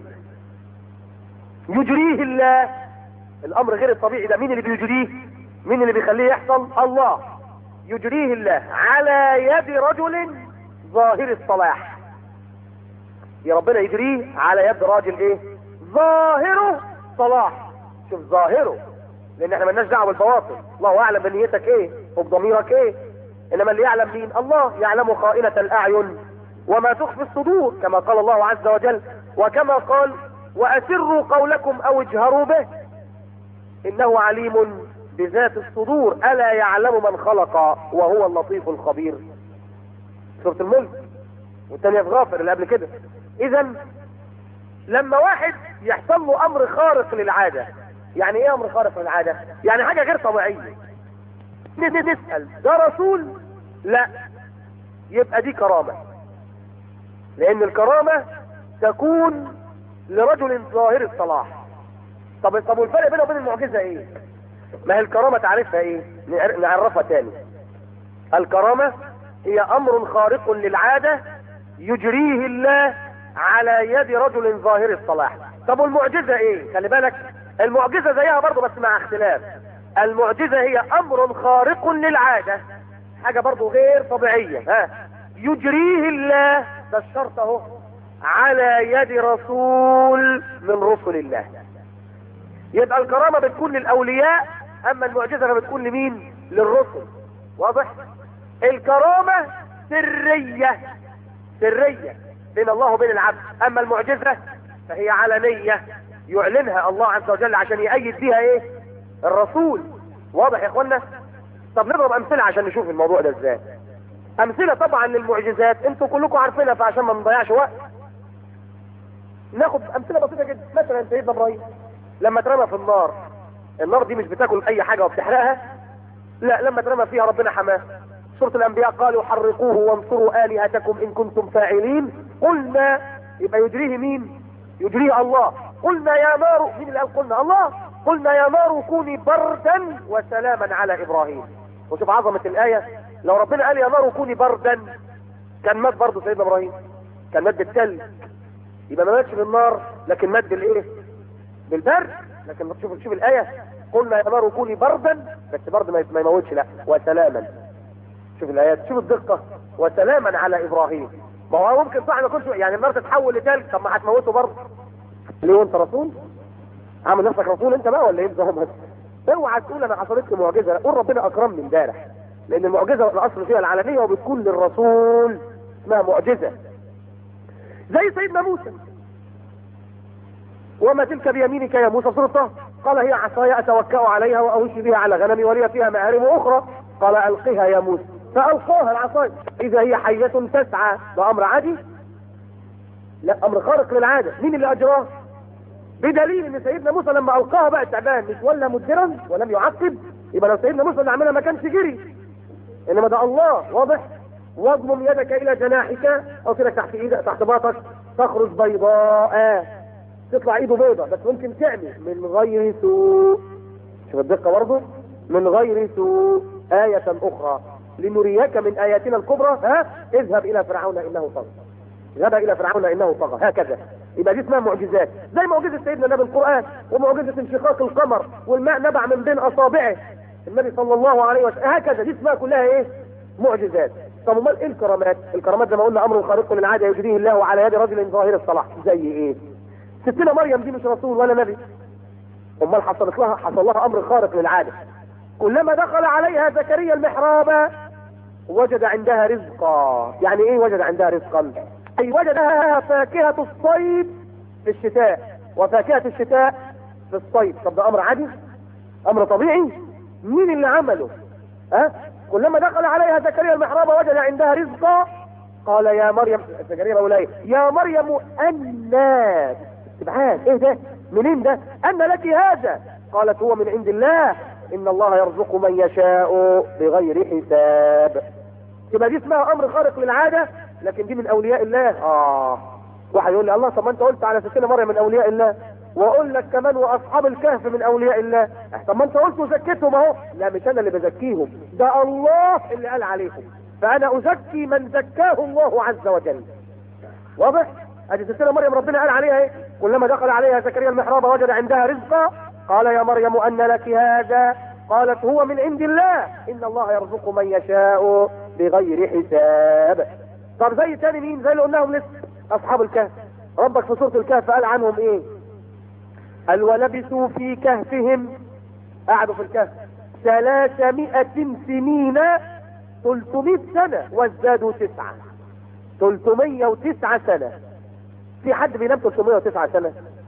يجريه الله. الامر غير الطبيعي ده مين اللي بيجريه؟ مين اللي بيخليه يحصل؟ الله. يجريه الله على يد رجل ظاهر الصلاح. يا ربنا يجريه على يد راجل ايه؟ ظاهره صلاح. شوف ظاهره، لان احنا مالناش دعوه بالبواطن. الله اعلم بنيتك ايه وبضميرك ايه، انما اللي يعلم مين؟ الله. يعلم خائنة الاعين وما تخفي الصدور كما قال الله عز وجل، وكما قال واسروا قولكم او اجهروا به انه عليم بذات الصدور الا يعلم من خلق وهو اللطيف الخبير. سورة الملك والثانية في غافر اللي قبل كده. اذا لما واحد يحصل له امر خارق للعادة، يعني ايه امر خارق للعادة؟ يعني حاجة غير طبيعية. نسأل ده رسول؟ لا، يبقى دي كرامة، لان الكرامة تكون لرجل ظاهر الصلاح. طب طب والفرق بينه وبين المعجزة ايه؟ ما هي الكرامة تعرفها ايه؟ نعرفها تاني. الكرامة هي امر خارق للعادة يجريه الله على يد رجل ظاهر الصلاح. طب والمعجزة ايه؟ خلي بالك المعجزة زيها برضه بس مع اختلاف. المعجزة هي امر خارق للعادة، حاجة برضه غير طبيعية، ها يجريه الله، ده الشرط اهو، على يد رسول من رسل الله. يبقى الكرامة بتكون للاولياء، اما المعجزة بتكون لمين؟ للرسل. واضح؟ الكرامة سرية، سرية بين الله وبين العبد، اما المعجزة فهي علنية يعلنها الله عز وجل عشان يأيد بها ايه؟ الرسول. واضح يا اخوانا؟ طب نضرب امثلة عشان نشوف الموضوع ده ازاي. امثلة طبعا للمعجزات انتوا كلكم عارفينها، فعشان ما نضيعش وقت ناخد امثلة بسيطة جدا. مثلا سيدنا ابراهيم لما اترمى في النار، النار دي مش بتاكل اي حاجة وبتحرقها، لا لما اترمى فيها ربنا حماه. سورة الانبياء قالوا حرقوه وانصروا الهتكم ان كنتم فاعلين. قلنا، يبقى يجريه مين؟ يجريه الله. قلنا يا نار، مين اللي قال قلنا؟ الله. قلنا يا نار كوني بردا وسلاما على ابراهيم. وشوف عظمة الآية، لو ربنا قال يا نار كوني بردا كان مات برضه سيدنا ابراهيم، كان مات بالثلج، يبقى ما ماتش بالنار لكن مات بالايه؟ بالبرد. لكن شوف شوف الآية، قلنا يا نار كوني بردا، بس برد ما يموتش، لا وسلاما. شوف الآيات، شوف الدقة، وسلاما على ابراهيم. ما هو ممكن صح ما يكونش يعني النار تتحول لتلج، طب ما هتموته برضه. ليه وانت رسول؟ عامل نفسك رسول انت بقى ولا ايه نظامك؟ اوعى تقول انا حصلت لي معجزه، قول ربنا اكرمني امبارح، لان المعجزه الاصل فيها العلنيه وبتكون للرسول اسمها معجزه. زي سيدنا موسى، وما تلك بيمينك يا موسى سورة طه، قال هي عصاي اتوكأ عليها واهش بها على غنمي ولي فيها مآرب اخرى، قال القها يا موسى، فالقاها العصاي اذا هي حية تسعى. ده امر عادي؟ لا، امر خارق للعادة. مين اللي اجراه؟ بدليل ان سيدنا موسى لما القاها بقى تعبان مش ولا مدبرا ولم يعقب، يبقى لو سيدنا موسى اللي عملها ما كانش جري، انما ده الله. واضح؟ واضمم يدك الى جناحك، او كده تحت ايدك تحت باطك، تخرج بيضاء، تطلع ايده بيضة بس ممكن تعمل من غير سوء. شوف الدقة برضه، من غير سوء آية اخرى لنريك من اياتنا الكبرى. ها اذهب الى فرعون انه طغى، اذهب الى فرعون انه طغى، هكذا. يبقى دي اسمها معجزات، زي معجزة سيدنا النبي القرآن، ومعجزة انشقاق القمر والماء نبع من بين اصابعه النبي صلى الله عليه وسلم، هكذا. دي اسمها كلها ايه؟ معجزات. طب امال ايه الكرامات؟ الكرامات زي ما قلنا امر خارق للعاده يجريه الله على يد رجل ظاهر الصلاح. زي ايه؟ ستنا مريم دي مش رسول ولا نبي، امال حصلت لها حصل لها امر خارق للعاده. كلما دخل عليها زكريا المحراب وجد عندها رزقا. يعني ايه وجد عندها رزقا؟ اي وجدها فاكهة الصيف في الشتاء وفاكهة الشتاء في الصيف. طب ده امر عادي؟ امر طبيعي؟ مين اللي عمله؟ ها أه؟ كلما دخل عليها زكريا المحراب وجد عندها رزقا قال يا مريم، زكريا بقول يا مريم أنى، استبعاد، ايه ده؟ منين ده؟ أن لك هذا؟ قالت هو من عند الله إن الله يرزق من يشاء بغير حساب. يبقى دي اسمها أمر خارق للعادة، لكن دي من أولياء الله. آه واحد يقول لي الله، طب ما أنت قلت على ستنا مريم من أولياء الله، وأقول لك كمان وأصحاب الكهف من أولياء الله، طب ما أنت قلت وزكيتهم أهو. لا، مش أنا اللي بزكيهم، ده الله اللي قال عليهم، فأنا أزكي من زكاه الله عز وجل. واضح؟ ادي ستنا مريم ربنا قال عليها ايه؟ كلما دخل عليها زكريا المحراب وجد عندها رزقا قال يا مريم أن لك هذا؟ قالت هو من عند الله إن الله يرزق من يشاء بغير حساب. طب زي تاني مين؟ زي اللي قلناهم لسه، أصحاب الكهف. ربك في سورة الكهف قال عنهم ايه؟ قال ولبثوا في كهفهم، قعدوا في الكهف ثلاثمائة سنين، ثلاثمائة سنة وازدادوا تسعة، ثلاثمائة وتسعة سنة. في حد بينام ثلاثمائة وتسعة سنة؟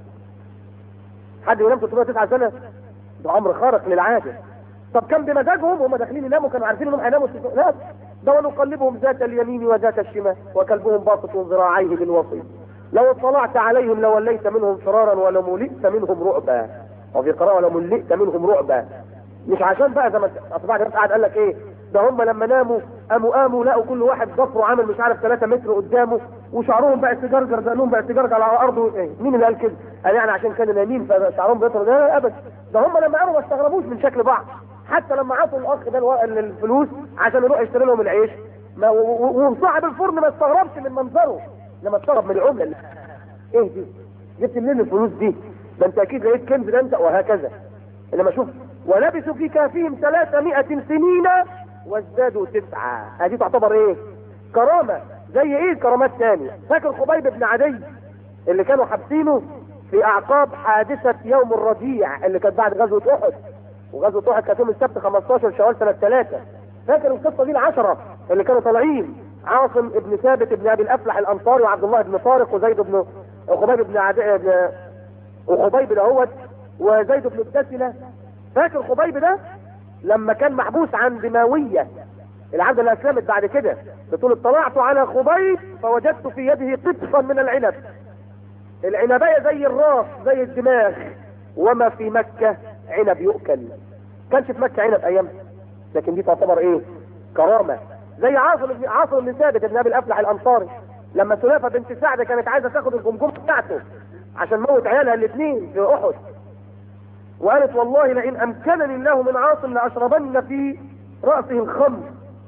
حد بينام ثلاثمائة وتسعة سنة؟ ده امر خارق للعادة. طب كان بمزاجهم هم داخلين يناموا كانوا عارفين انهم هيناموا؟ لا، ده ونقلبهم ذات اليمين وذات الشمال وكلبهم باسط ذراعيه بالوصيد لو اطلعت عليهم لوليت منهم فرارا ولملئت منهم رعبا، وفي قراءة ولملئت منهم رعبا. مش عشان بقى زي ما اصبح قاعد قال لك ايه؟ ده هم لما ناموا قاموا قاموا لقوا كل واحد ضفره عامل مش عارف ثلاثة متر قدامه، وشعرهم بقى سجرجر، دقنهم بقى سجرجر على الارض. ايه؟ مين اللي قال كده؟ قال يعني عشان كانوا نايمين فشعرهم بيطر؟ ده لا ابدا، ده هم لما قاموا ما استغربوش من شكل بعض، حتى لما عطوا الاخ ده الفلوس عشان يروح يشتري لهم العيش، ما وصاحب الفرن ما استغربش من منظره، لما استغرب من العمله اللي ايه دي؟ جبت منين الفلوس دي؟ ده انت اكيد لقيت كنز ده انت، وهكذا. انما شوف ولبثوا في كهفهم ثلاثمائة سنين وازدادوا تسعة، هذه تعتبر ايه؟ كرامة. زي ايه الكرامات تاني؟ فاكر خبيب بن عدي اللي كانوا حابسينه في اعقاب حادثة يوم الرجيع اللي كانت بعد غزوة احد، وغزوة احد كانت يوم السبت خمستاشر شوال سنة ثلاثة. فاكر القصة دي؟ العشرة اللي كانوا طالعين، عاصم ابن ثابت ابن ابي الافلح الانصاري وعبد الله بن طارق وزيد بن خبيب بن عدي بن... وخبيب دهوت وزيد بن الدسنة. فاكر خبيب ده لما كان محبوس عند ماوية العبد اللي اسلمت بعد كده، بتقول اطلعت على خبيب فوجدت في يده قطفا من العنب، العنبية زي الراس زي الدماغ، وما في مكة عنب يؤكل. كانش في مكة عنب ايام، لكن دي تعتبر ايه؟ كرامة. زي عاصم بن عاصم بن ثابت ابن ابي الافلح الانصاري لما سلافة بنت سعد كانت عايزة تاخد الجمجمة بتاعته عشان موت عيالها الاثنين في احد، وقالت والله لئن امكنني الله من عاصم لاشربن في رأسه الخمر،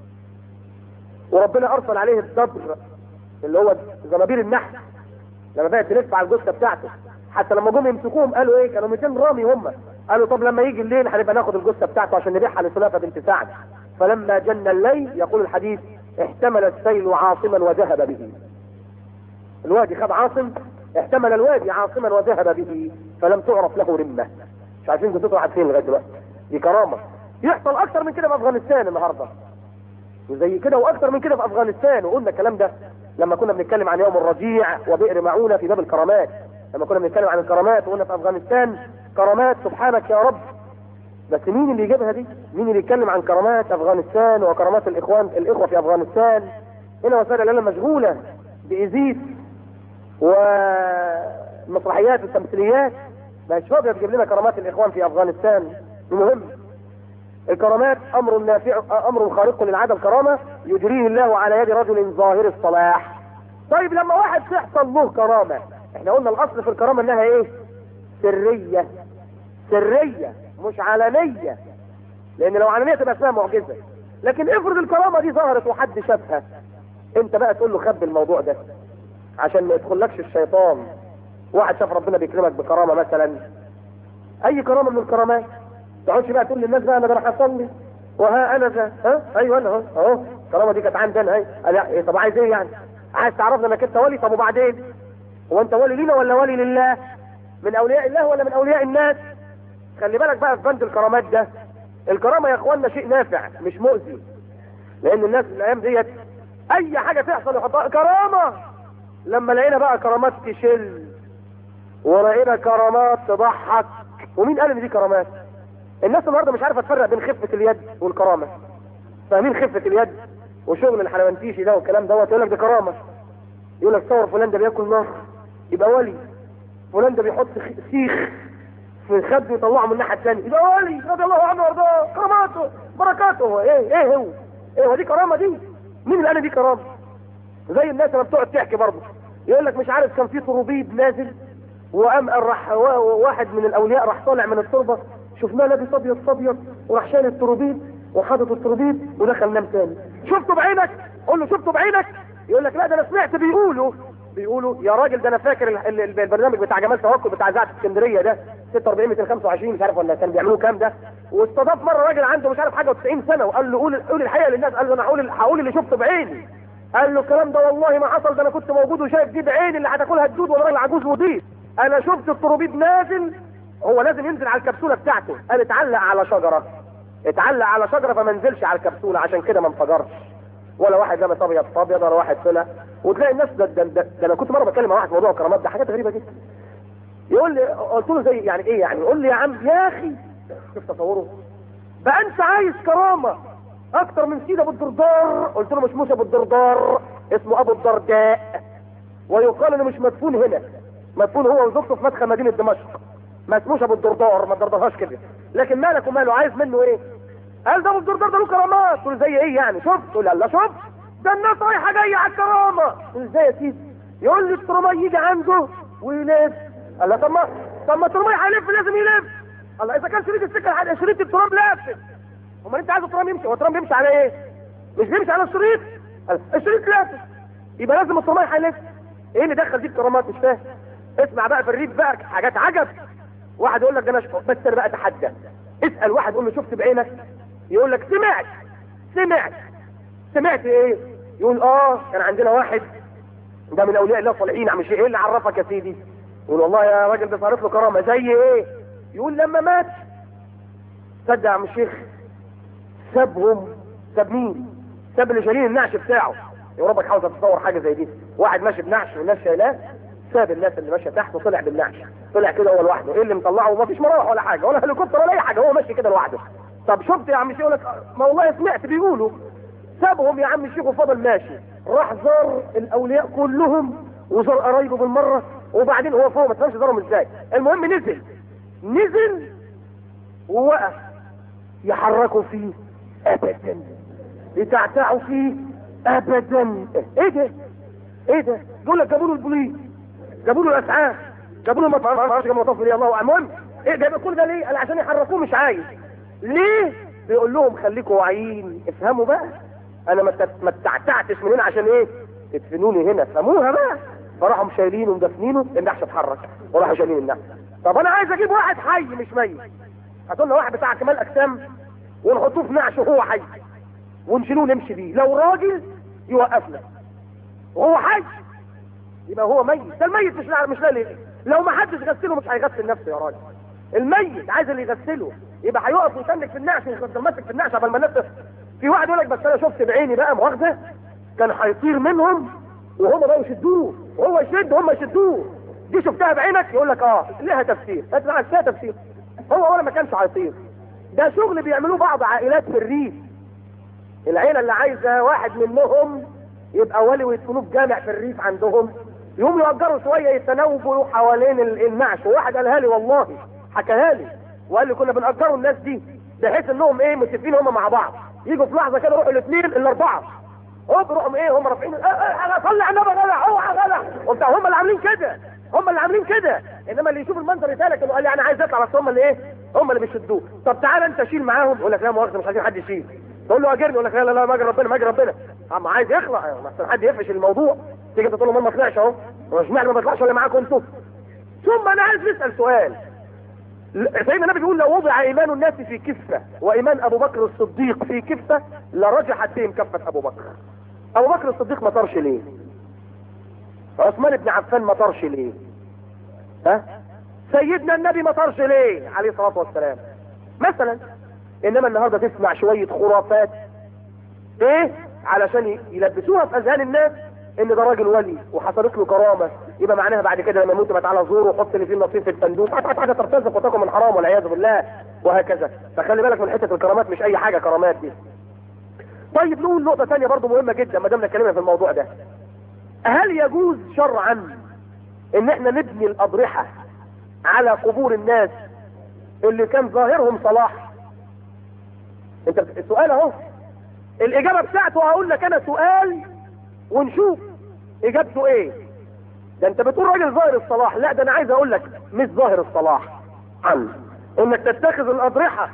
وربنا ارسل عليه الدبر اللي هو زنابير النحل لما بقت تلف على الجثه بتاعته، حتى لما جم يمسكوهم قالوا ايه؟ كانوا مئتين رامي هم، قالوا طب لما يجي الليل هنبقى ناخد الجثه بتاعته عشان نبيعها لسلافة بنت سعد. فلما جن الليل يقول الحديث احتمل السيل عاصما وذهب به. الوادي خد عاصم، احتمل الوادي عاصما وذهب به فلم تعرف له رمة. مش عارفين جثته راحت فين لغايه دلوقتي. دي كرامة. يحصل اكتر من كده في افغانستان النهارده، وزي كده واكتر من كده في افغانستان. وقلنا الكلام ده لما كنا بنتكلم عن يوم الرجيع وبئر معونة في باب الكرامات، لما كنا بنتكلم عن الكرامات وقلنا في افغانستان كرامات سبحانك يا رب. بس مين اللي يجيبها دي؟ مين اللي يتكلم عن كرامات افغانستان وكرامات الاخوان الاخوه في افغانستان؟ هنا وسائل الاعلام مشغوله بايزيس والمسرحيات والتمثيليات، مش فاضيه تجيب لنا كرامات الاخوان في افغانستان. المهم الكرامات امر نافع، امر خارق للعاده، الكرامه يجريه الله على يد رجل ظاهر الصلاح. طيب لما واحد تحصل له كرامه، احنا قلنا الاصل في الكرامه انها ايه؟ سريه. سريه مش علنيه، لان لو علنيه تبقى اسمها معجزه. لكن افرض الكرامه دي ظهرت وحد شافها، انت بقى تقول له خبي الموضوع ده عشان ما يدخلكش الشيطان. واحد شاف ربنا بيكرمك بكرامه مثلا، اي كرامه من الكرامات، ما تقعدش بقى تقول للناس بقى انا ده انا حصل لي وها انا ذا، ها ايوه انا اهو اهو الكرامه دي كانت عندي انا اهي. إيه طب عايز ايه يعني؟ عايز تعرفنا انك انت ولي؟ طب وبعدين؟ هو انت ولي لينا ولا ولي لله؟ من اولياء الله ولا من اولياء الناس؟ خلي بالك بقى في بند الكرامات ده. الكرامه يا اخوانا شيء نافع مش مؤذي، لان الناس الايام ديت اي حاجه تحصل يحطها كرامه. لما لقينا بقى كرامات تشل ولقينا كرامات تضحك، ومين قال ان دي كرامات؟ الناس النهارده مش عارفه تفرق بين خفه اليد والكرامه. فاهمين خفه اليد وشغل الحلوانتيشي ده والكلام دوت، يقول لك ده كرامه. يقول لك صور فلان ده بياكل نار يبقى ولي، فلان ده بيحط سيخ في خده يطلعه من الناحيه الثانيه يبقى ولي رضي الله عنه وارضاه، كراماته بركاته. ايه ايه هو ايه هو دي كرامه دي؟ مين اللي قال دي كرامه؟ زي الناس لما بتقعد تحكي برضه يقول لك مش عارف كان في طروبيد نازل وقام راح واحد من الاولياء راح طالع من التربه، شفناه لابس ابيض ابيض وراح شايل الطروبيد وحاطط الطروبيد ودخل نام تاني. شفته بعينك؟ قول له شفته بعينك؟ يقول لك لا ده انا سمعت بيقولوا بيقولوا يا راجل ده انا فاكر ال- ال- البرنامج بتاع جمال توكل بتاع اذاعه اسكندريه ده ستة وأربعين مئتين وخمسة وعشرين مش عارف ولا كان بيعملوه كام ده، واستضاف مره راجل عنده مش عارف حاجه وتسعين سنه وقال له قول قول الحقيقه للناس. قال له انا هقول هقول اللي شفته بعيني. قال له الكلام ده والله ما حصل، ده انا كنت موجود وشايف دي بعيني اللي هتاكلها الدود ولا راجل عجوز مضيف. انا شفت الطروبيد نازل، هو لازم ينزل على الكبسوله بتاعته. قال اتعلق على شجره، اتعلق على شجره فما نزلش على الكبسوله، عشان كده ما انفجرش. ولا واحد لابس ابيض ابيض ولا واحد طلع. وتلاقي الناس ده, ده, ده, ده انا كنت مره بتكلم مع واحد في موضوع الكرامات ده، حاجات غريبه جدا. يقول لي قلت له زي يعني ايه يعني؟ يقول لي يا عم يا اخي شوف تصوره بقى، انت عايز كرامه اكتر من سيدي ابو الدردار؟ قلت له مش موسى ابو الدردار، اسمه ابو الدرداء، ويقال انه مش مدفون هنا، مدفون هو وزوجته في مدخل مدينه دمشق. ما اسموش ابو الدردار، ما تدردرهاش كده. لكن مالك وماله؟ عايز منه ايه؟ قال ده ابو الدردار ده له كرامات. قلت له زي ايه يعني؟ شفت؟ قول لا شفت ده الناس رايحه جايه على الكرامه. قلت ازاي يا سيدي؟ يقول لي الترمي يجي عنده ويلف. قال لا طب ما طب ما الترمي هيلف لازم يلف. الله اذا كان شريط السكه شريط الترام لافف، امال انت عايز الترام يمشي؟ هو الترام بيمشي على ايه؟ مش بيمشي على الشريط؟ الشريط لافف يبقى لازم الترمي هيلف. ايه اللي دخل دي الكرامات؟ مش فاهم. اسمع بقى في الريف بقى حاجات عجب. واحد يقول لك ده انا شفت، بس انا بقى اتحدى اسال واحد قول له شفت بعينك؟ يقول لك سمعت سمعت سمعت ايه؟ يقول اه كان عندنا واحد ده من اولياء الله الصالحين. عم ايه اللي عرفك يا سيدي؟ يقول والله يا راجل ده صارت له كرامه. زي ايه؟ يقول لما مات صدق يا عم الشيخ سابهم. ساب مين؟ ساب اللي شايلين النعش بتاعه. يا ربك عاوز تتصور حاجه زي دي، واحد ماشي بنعش والناس شايلاه، ساب الناس اللي ماشيه تحت وطلع بالنعش، طلع كده هو لوحده. ايه اللي مطلعه؟ وما فيش مراوح ولا حاجه ولا هليكوبتر ولا اي حاجه، هو ماشي كده لوحده. طب شفت يا عم الشيخ؟ يقول لك ما والله سمعت بيقولوا. سابهم يا عم الشيخ وفضل ماشي، راح زار الاولياء كلهم وزار قرايبه بالمره، وبعدين هو فوق ما تفهمش زارهم ازاي. المهم نزل نزل ووقف يحركوا فيه ابدا، يتعتعوا فيه ابدا. ايه ده؟ ايه ده؟ يقول لك جابوا له البوليس، جابوا له الاسعاف، جابوا له المطعم، ما اعرفش كام مطاف ليه الله. المهم ايه جايب كل ده ليه؟ قال عشان يحركوه مش عايز. ليه؟ بيقول لهم خليكوا واعيين، افهموا بقى انا ما اتعتعتش من هنا عشان ايه؟ تدفنوني هنا، افهموها بقى. فراحوا شايلينه ومدفنينه، النحش اتحرك وراحوا شايلين النحش. طب انا عايز اجيب واحد حي مش ميت، هاتوا لنا واحد بتاع كمال اجسام ونحطوه في نعش وهو حي ونشيلوه نمشي بيه، لو راجل يوقفنا وهو حي يبقى هو ميت. ده الميت مش لا مش لا لو ما حدش غسله مش هيغسل نفسه يا راجل. الميت عايز اللي يغسله، يبقى هيقف ويتنك في النعش ويفضل ماسك في النعش قبل ما الناس. في واحد يقول لك بس انا شفت بعيني بقى مؤاخذه كان هيطير منهم وهم بقوا يشدوه وهو يشد وهم يشدوه. دي شفتها بعينك؟ يقول لك اه ليها تفسير. انت عارف ليها تفسير؟ هو ولا ما كانش هيطير. ده شغل بيعملوه بعض عائلات في الريف. العيله اللي عايزه واحد منهم يبقى ولي ويدفنوه في جامع في الريف عندهم، يقوم يأجروا شويه يتناوبوا حوالين النعش. وواحد قالها لي والله، حكاها لي وقال لي كنا بنأجروا الناس دي بحيث انهم ايه متفقين هم مع بعض، يجوا في لحظه كده يروحوا الاثنين الاربعه هوب يروحوا ايه هم رافعين انا صلي على النبي غلع اوعى غلع وبتاع. هم اللي عاملين كده، هم اللي عاملين كده. انما اللي يشوف المنظر يسالك انه قال لي انا عايز اطلع، بس هم اللي ايه هم اللي بيشدوه. طب تعالى انت شيل معاهم، يقول لك لا مؤاخذه مش عايزين حد يشيل. تقول له اجرني، يقول لك لا لا لا ما اجي ربنا ما اجي ربنا. اما عايز يخلع مثلا حد يفش الموضوع، تيجي تقول له ما طلعش اهو، مش معنى ما طلعش ولا معاكم انتوا. ثم انا عايز نسال سؤال. سيدنا النبي بيقول لو وضع ايمان الناس في كفه وايمان ابو بكر الصديق في كفه لرجحت بهم كفه ابو بكر. ابو بكر الصديق ما طارش ليه؟ عثمان بن عفان ما طارش ليه؟ ها؟ سيدنا النبي ما طارش ليه عليه الصلاه والسلام مثلا؟ انما النهارده تسمع شويه خرافات ايه علشان يلبسوها في اذهان الناس ان ده راجل ولي وحصلت له كرامه، يبقى معناها بعد كده لما يموت يبقى تعالى زوره وحط اللي فيه النصيب في الصندوق، حاجه ترتزق وتقوم من حرام والعياذ بالله وهكذا. فخلي بالك من حته الكرامات، مش اي حاجه كرامات دي. طيب نقول نقطه ثانيه برضو مهمه جدا ما دامنا اتكلمنا في الموضوع ده. هل يجوز شرعا ان احنا نبني الاضرحه على قبور الناس اللي كان ظاهرهم صلاح؟ انت السؤال اهو، الاجابه بتاعته هقول لك انا سؤال ونشوف اجابته ايه. ده انت بتقول راجل ظاهر الصلاح، لا ده انا عايز اقول لك مش ظاهر الصلاح، عن انك تتخذ الاضرحه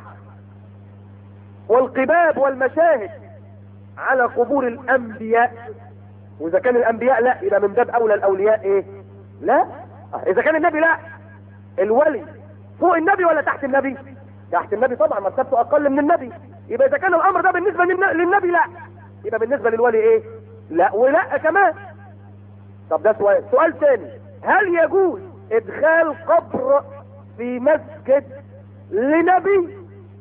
والقباب والمشاهد على قبور الانبياء. واذا كان الانبياء لا يبقى من باب اولى الاولياء ايه؟ لا. اذا كان النبي لا، الولي فوق النبي ولا تحت النبي؟ تحت النبي طبعا، مرتبته اقل من النبي. يبقى اذا كان الامر ده بالنسبه للنبي لا، يبقى بالنسبه للولي ايه؟ لا ولا كمان. طب ده سؤال. سؤال ثاني، هل يجوز ادخال قبر في مسجد لنبي؟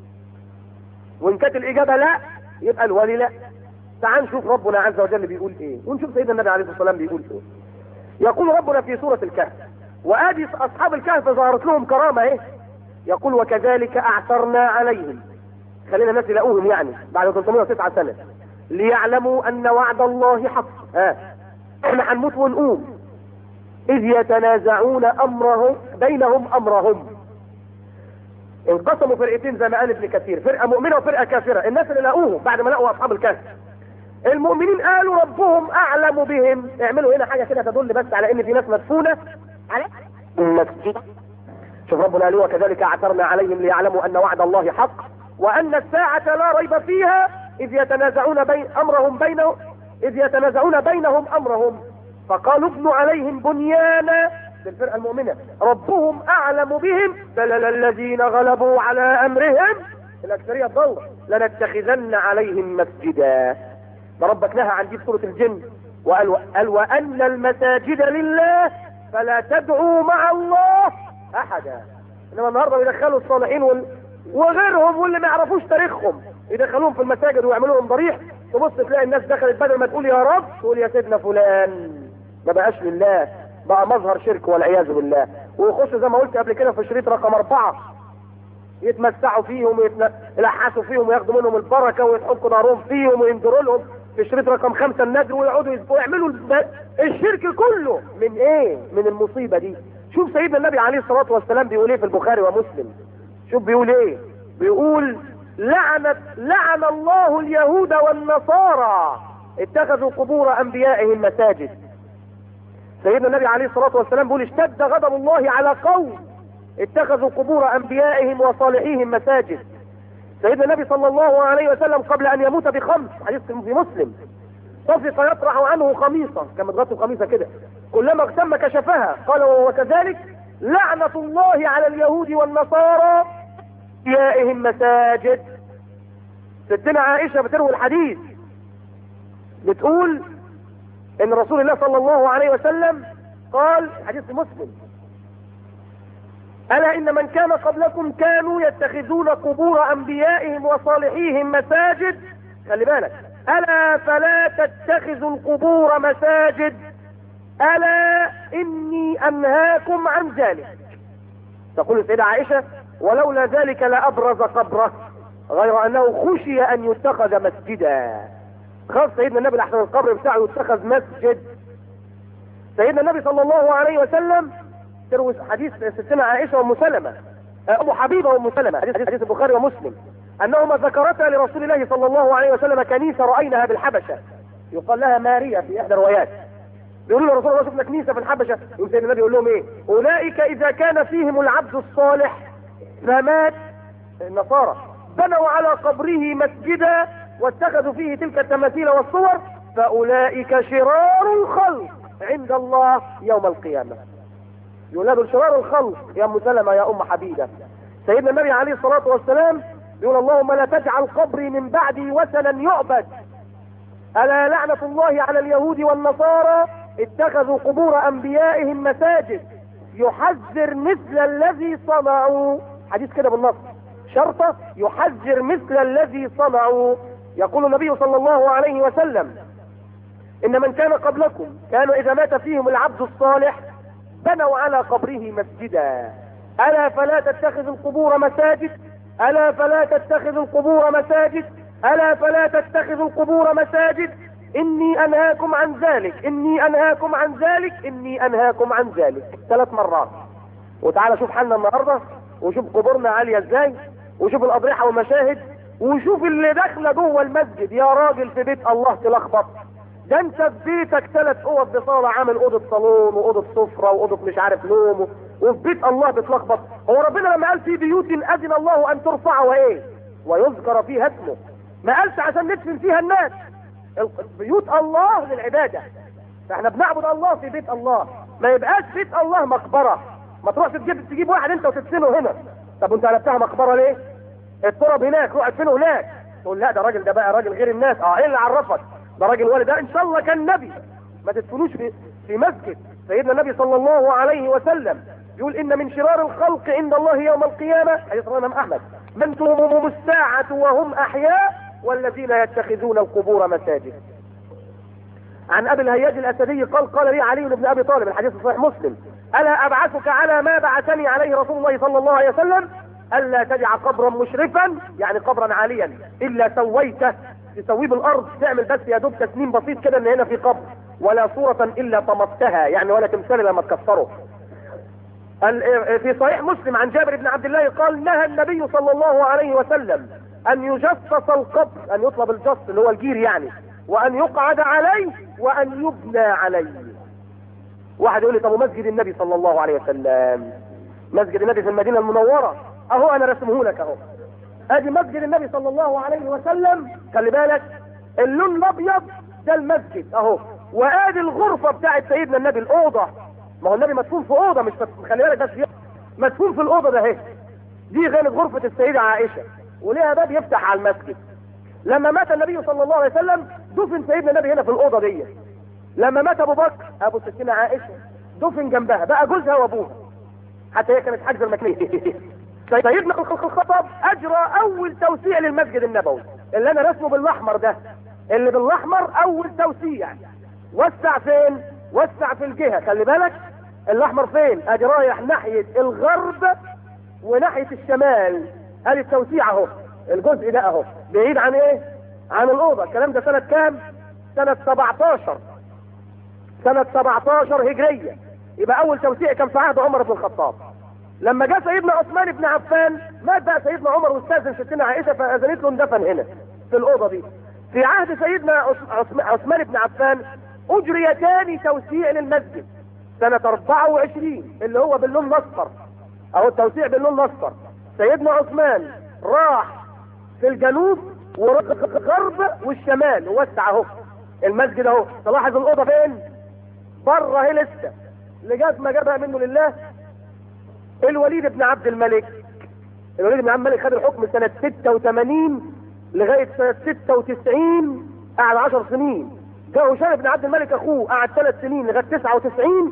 وان كانت الاجابه لا يبقى الولي لا. تعال نشوف ربنا عز وجل بيقول ايه، ونشوف سيدنا النبي عليه الصلاه والسلام بيقول ايه. يقول ربنا في سوره الكهف، وادي اصحاب الكهف ظهرت لهم كرامه ايه؟ يقول وكذلك اعثرنا عليهم، خلينا الناس يلاقوهم يعني بعد ثلاثمائة وتسعة سنه، ليعلموا ان وعد الله حق. ها احنا هنموت ونقوم. اذ يتنازعون امرهم بينهم امرهم. انقسموا فرقتين زي ما قال ابن كثير، فرقه مؤمنه وفرقه كافره. الناس اللي لقوهم بعد ما لقوا اصحاب الكهف، المؤمنين قالوا ربهم اعلم بهم. اعملوا هنا حاجه كده تدل بس على ان في ناس مدفونه على المسجد. شوف ربنا قال وكذلك اعثرنا عليهم ليعلموا ان وعد الله حق وان الساعه لا ريب فيها اذ يتنازعون بين امرهم بينهم اذ يتنازعون بينهم امرهم فقالوا ابنوا عليهم بنيانا. للفرقه المؤمنه ربهم اعلم بهم بل الذين غلبوا على امرهم الاكثريه الضوء لنتخذن عليهم مسجدا. ربك نهى عن دي في سوره الجن وقال قال وان المساجد لله فلا تدعوا مع الله احدا. انما النهارده بيدخلوا الصالحين وال... وغيرهم واللي ما يعرفوش تاريخهم يدخلوهم في المساجد ويعملوا لهم ضريح. تبص تلاقي الناس دخلت بدل ما تقول يا رب تقول يا سيدنا فلان، ما بقاش لله، بقى مظهر شرك والعياذ بالله. ويخشوا زي ما قلت قبل كده في شريط رقم اربعه يتمسحوا فيهم ويلحسوا فيهم وياخدوا منهم البركه ويتحكوا نارهم فيهم وينذروا لهم في شريط رقم خمسه النذر ويقعدوا ويعملوا الشرك كله. من ايه؟ من المصيبه دي. شوف سيدنا النبي عليه الصلاه والسلام بيقول ايه في البخاري ومسلم. شوف بيقول ايه؟ بيقول لعنت لعن الله اليهود والنصارى اتخذوا قبور انبيائهم مساجد. سيدنا النبي عليه الصلاه والسلام بيقول اشتد غضب الله على قوم اتخذوا قبور انبيائهم وصالحيهم مساجد. سيدنا النبي صلى الله عليه وسلم قبل ان يموت بخمس، حديث في مسلم، طفق يطرح عنه خميصه، كان متغطي خميصه كده، كلما اغتم كشفها. قال وكذلك لعنة الله على اليهود والنصارى انبيائهم مساجد. ستنا عائشه بتروي الحديث بتقول ان رسول الله صلى الله عليه وسلم قال حديث مسلم: ألا إن من كان قبلكم كانوا يتخذون قبور أنبيائهم وصالحيهم مساجد. خلي بالك، ألا فلا تتخذوا القبور مساجد، ألا إني أنهاكم عن ذلك. تقول السيدة عائشة: ولولا ذلك لأبرز قبره، غير أنه خشي أن يتخذ مسجدا. خاص سيدنا النبي لحسن القبر بتاعه يتخذ مسجد. سيدنا النبي صلى الله عليه وسلم تروي حديث ستنا عائشة وام سلمة، ابو حبيبة وام سلمة، حديث حديث البخاري ومسلم، انهما ذكرتا لرسول الله صلى الله عليه وسلم كنيسة رأيناها بالحبشة، يقال لها ماريا في احدى الروايات. بيقولوا له: رسول الله شفنا كنيسة في الحبشة. يقول سيدنا النبي يقول لهم ايه؟ اولئك اذا كان فيهم العبد الصالح فمات، النصارى، بنوا على قبره مسجدا واتخذوا فيه تلك التماثيل والصور، فاولئك شرار الخلق عند الله يوم القيامة. يولادوا شرار الخلق يا ام سلمة يا ام حبيبة. سيدنا النبي عليه الصلاة والسلام يقول: اللهم لا تجعل قبري من بعدي وثنا يعبد. ألا لعنة الله على اليهود والنصارى اتخذوا قبور أنبيائهم مساجد، يحذر مثل الذي صنعوا. حديث كده بالنص، شرطة: يحذر مثل الذي صنعوا. يقول النبي صلى الله عليه وسلم: إن من كان قبلكم كانوا إذا مات فيهم العبد الصالح بنوا على قبره مسجدا، ألا فلا تتخذوا القبور مساجد، ألا فلا تتخذوا القبور مساجد، ألا فلا تتخذوا القبور مساجد، إني أنهاكم عن ذلك، إني أنهاكم عن ذلك، إني أنهاكم عن ذلك، ثلاث مرات. وتعالى شوف حالنا النهاردة، وشوف قبورنا عالية ازاي، وشوف الأضرحة والمشاهد، وشوف اللي داخله جوه المسجد. يا راجل في بيت الله تلخبط، ده انت في بيتك ثلاث اوض بصالة، عامل اوضة صالون واوضة سفرة واوضة مش عارف نوم، وفي بيت الله بتلخبط. هو ربنا لما قال في بيوت اذن الله ان ترفع وايه ويذكر فيها اسمه، ما قالش عشان ندفن فيها الناس. بيوت الله للعبادة، فاحنا بنعبد الله في بيت الله، ما يبقاش بيت الله مقبرة. ما تروحش تجيب تجيب واحد انت وتدفنه هنا. طب وانت قلبتها مقبرة ليه؟ التراب هناك، روح ادفنه هناك. تقول لا ده راجل، ده بقى راجل غير الناس. اه ايه اللي عرفك؟ ده راجل والد، ده ان شاء الله كان نبي. ما تدفنوش في في مسجد. سيدنا النبي صلى الله عليه وسلم يقول: ان من شرار الخلق عند الله يوم القيامة، حديث الامام احمد، من تهمهم الساعة وهم احياء والذين يتخذون القبور مساجد. عن ابي الهياج الاسدي قال: قال لي علي بن ابي طالب، الحديث صحيح مسلم: الا ابعثك على ما بعثني عليه رسول الله صلى الله عليه وسلم، الا تدع قبرا مشرفا، يعني قبرا عاليا، الا سويته، تسويه بالارض، تعمل بس يا دوب تسنيم بسيط كده ان هنا في قبر، ولا صورة الا طمستها، يعني ولا تمثال لما تكسره. في صحيح مسلم عن جابر بن عبد الله قال: نهى النبي صلى الله عليه وسلم ان يجصص القبر، ان يطلب الجص اللي هو الجير يعني، وان يقعد عليه وان يبنى عليه. واحد يقول لي: طب ومسجد النبي صلى الله عليه وسلم؟ مسجد النبي في المدينة المنورة اهو، انا رسمه لك اهو. ادي مسجد النبي صلى الله عليه وسلم، خلي بالك اللون الابيض ده المسجد اهو، وادي الغرفة بتاعت سيدنا النبي، الاوضة. ما هو النبي مدفون في اوضة، مش خلي بالك بس مدفون في الاوضة ده اهي. دي كانت غرفة السيدة عائشة، وليها باب يفتح على المسجد. لما مات النبي صلى الله عليه وسلم دفن سيدنا النبي هنا في الاوضة دي. لما مات ابو بكر ابو السكينة عائشة دفن جنبها، بقى جوزها وابوها، حتى هي كانت حاجزة المكنية. سيدنا الخطاب اجرى اول توسيع للمسجد النبوي اللي انا رسمه بالاحمر ده، اللي بالاحمر اول توسيع. وسع فين؟ وسع في الجهة، خلي بالك الاحمر فين؟ ادي رايح ناحية الغرب وناحية الشمال. ادي التوسيع اهو، الجزء ده اهو بعيد عن ايه؟ عن الاوضة. الكلام ده سنة كام؟ سنة سبعتاشر، سنة سبعتاشر هجرية. يبقى اول توسيع كان في عهد عمر بن الخطاب. لما جاء سيدنا عثمان بن عفان مات بقى سيدنا عمر واستاذن ستنا عائشة فاذنت له اندفن هنا في الاوضة دي. في عهد سيدنا عثمان بن عفان اجري تاني توسيع للمسجد سنة اربعة وعشرين اللي هو باللون الاصفر اهو، التوسيع باللون الاصفر. سيدنا عثمان راح في الجنوب والغرب والشمال ووسع اهو المسجد اهو. تلاحظ الاوضة فين؟ بره اهي لسه، لغايه ما جابها منه لله الوليد بن عبد الملك. الوليد بن عبد الملك خد الحكم سنة ستة وثمانين لغاية سنة ستة وتسعين، قعد عشر سنين. جاء هشام بن عبد الملك اخوه قعد ثلاث سنين لغاية تسعة وتسعين.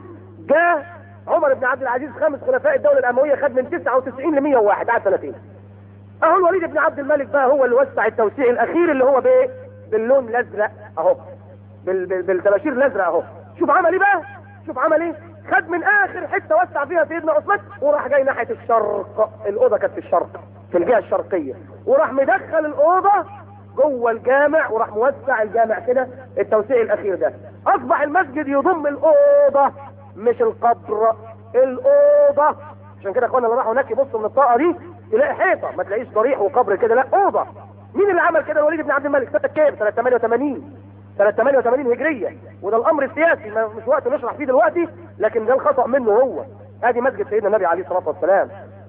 جاء عمر بن عبد العزيز خامس خلفاء الدولة الأموية، خد من تسعة وتسعين ل مية وواحد، قعد سنتين. اهو الوليد بن عبد الملك بقى هو اللي وسع التوسيع الاخير اللي هو بايه؟ باللون الازرق اهو، بال... بال... بالتباشير الازرق اهو. شوف عمل ايه بقى، شوف عمل ايه، خد من اخر حته وسع فيها سيدنا عثمان وراح جاي ناحيه الشرق، الاوضه كانت في الشرق في الجهه الشرقيه، وراح مدخل الاوضه جوه الجامع وراح موسع الجامع كده التوسيع الاخير ده. اصبح المسجد يضم الاوضه مش القبر، الاوضه. عشان كده اخوانا اللي راحوا هناك يبصوا من الطاقه دي تلاقي حيطه، ما تلاقيش ضريح وقبر كده، لا اوضه. مين اللي عمل كده؟ الوليد بن عبد الملك. سنه كام؟ سنه ثمانية وثمانين، سنه ثمانية وثمانين هجريه. وده الامر السياسي مش وقت نشرح فيه دلوقتي، لكن ده الخطا منه هو. ادي مسجد سيدنا النبي عليه الصلاه والسلام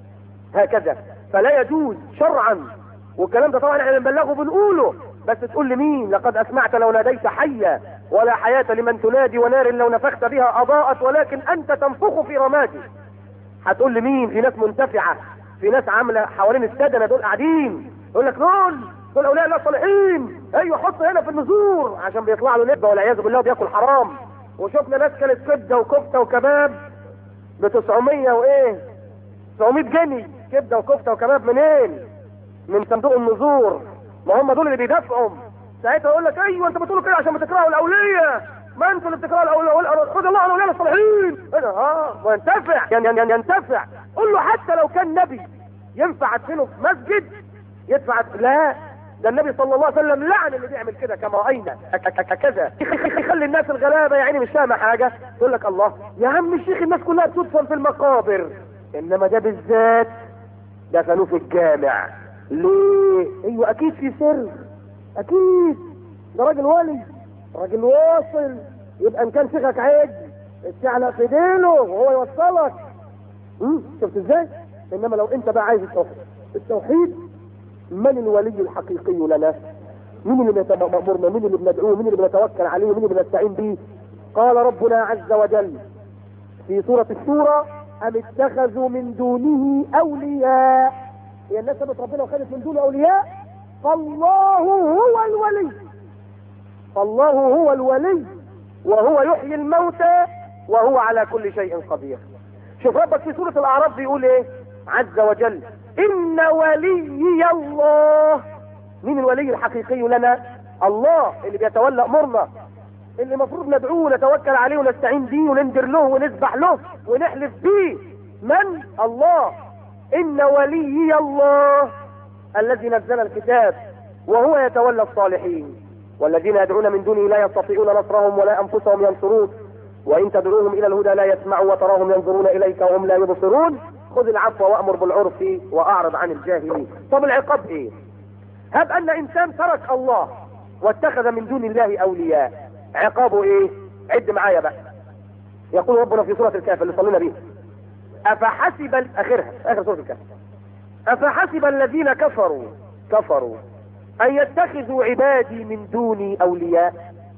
هكذا. فلا يجوز شرعا، والكلام ده طبعا احنا بنبلغه بنقوله، بس تقول لمين؟ لقد اسمعت لو ناديت حيا ولا حياه لمن تنادي، ونار لو نفخت بها اضاءت ولكن انت تنفخ في رمادي. هتقول لمين؟ في ناس منتفعه، في ناس عامله حوالين السدنه دول قاعدين يقول لك دول دول اولياء الله الصالحين، ايوه حط هنا في النزور عشان بيطلع له نسبه والعياذ بالله وبياكل حرام. وشفنا ناس كانت كبده وكفته وكباب ب تسعمية وايه؟ تسعمية جنيه كبده وكفته وكباب منين؟ من صندوق النزور. ما هم دول اللي بيدافعوا. ساعتها يقول لك ايوه انت بتقولوا كده عشان بتكرهوا الاولياء، ما انتوا اللي بتكرهوا الاولياء، خد الله على الاولياء الصالحين. ايه اه وينتفع يعني ينتفع. قول له حتى لو كان نبي ينفع ادفنه في مسجد يدفع؟ لا، ده النبي صلى الله عليه وسلم لعن اللي بيعمل كده كما راينا كذا. يخلي الناس الغلابه يعني مش فاهمه حاجه، يقول لك الله يا عم الشيخ الناس كلها بتدفن في المقابر، انما ده بالذات دفنوه في الجامع. ليه؟ ايوه اكيد في سر، اكيد ده راجل ولي، راجل واصل. يبقى ان كان شيخك عيد تعلق في ديله وهو يوصلك. امم شفت ازاي؟ انما لو انت بقى عايز التوحيد، التوحيد من الولي الحقيقي لنا؟ مين اللي بيأمرنا؟ مين اللي بندعوه؟ مين اللي بنتوكل عليه؟ مين اللي بنستعين به؟ قال ربنا عز وجل في سورة الشورى أم اتخذوا من دونه أولياء. هي الناس سبت ربنا وخدت من دونه أولياء؟ فالله هو الولي، فالله هو الولي وهو يحيي الموتى وهو على كل شيء قدير. شوف ربك في سورة الأعراف بيقول ايه عز وجل؟ إن وليي الله. مين الولي الحقيقي لنا؟ الله اللي بيتولى أمورنا، اللي المفروض ندعوه ونتوكل عليه ونستعين بيه ونندر له ونسبح له ونحلف بيه. من؟ الله. إن وليي الله الذي نزل الكتاب وهو يتولى الصالحين، والذين يدعون من دونه لا يستطيعون نصرهم ولا أنفسهم ينصرون، وإن تدعوهم إلى الهدى لا يسمعوا وتراهم ينظرون إليك وهم لا يبصرون. خذ العفو وأمر بالعرف وأعرض عن الجاهلين. طب العقاب إيه؟ هب أن إنسان ترك الله واتخذ من دون الله أولياء، عقابه إيه؟ عد معايا بقى. يقول ربنا في سورة الكهف اللي صلينا بيها: أفحسب آخرها آخر سورة الكهف أفحسب الذين كفروا كفروا أن يتخذوا عبادي من دوني أولياء.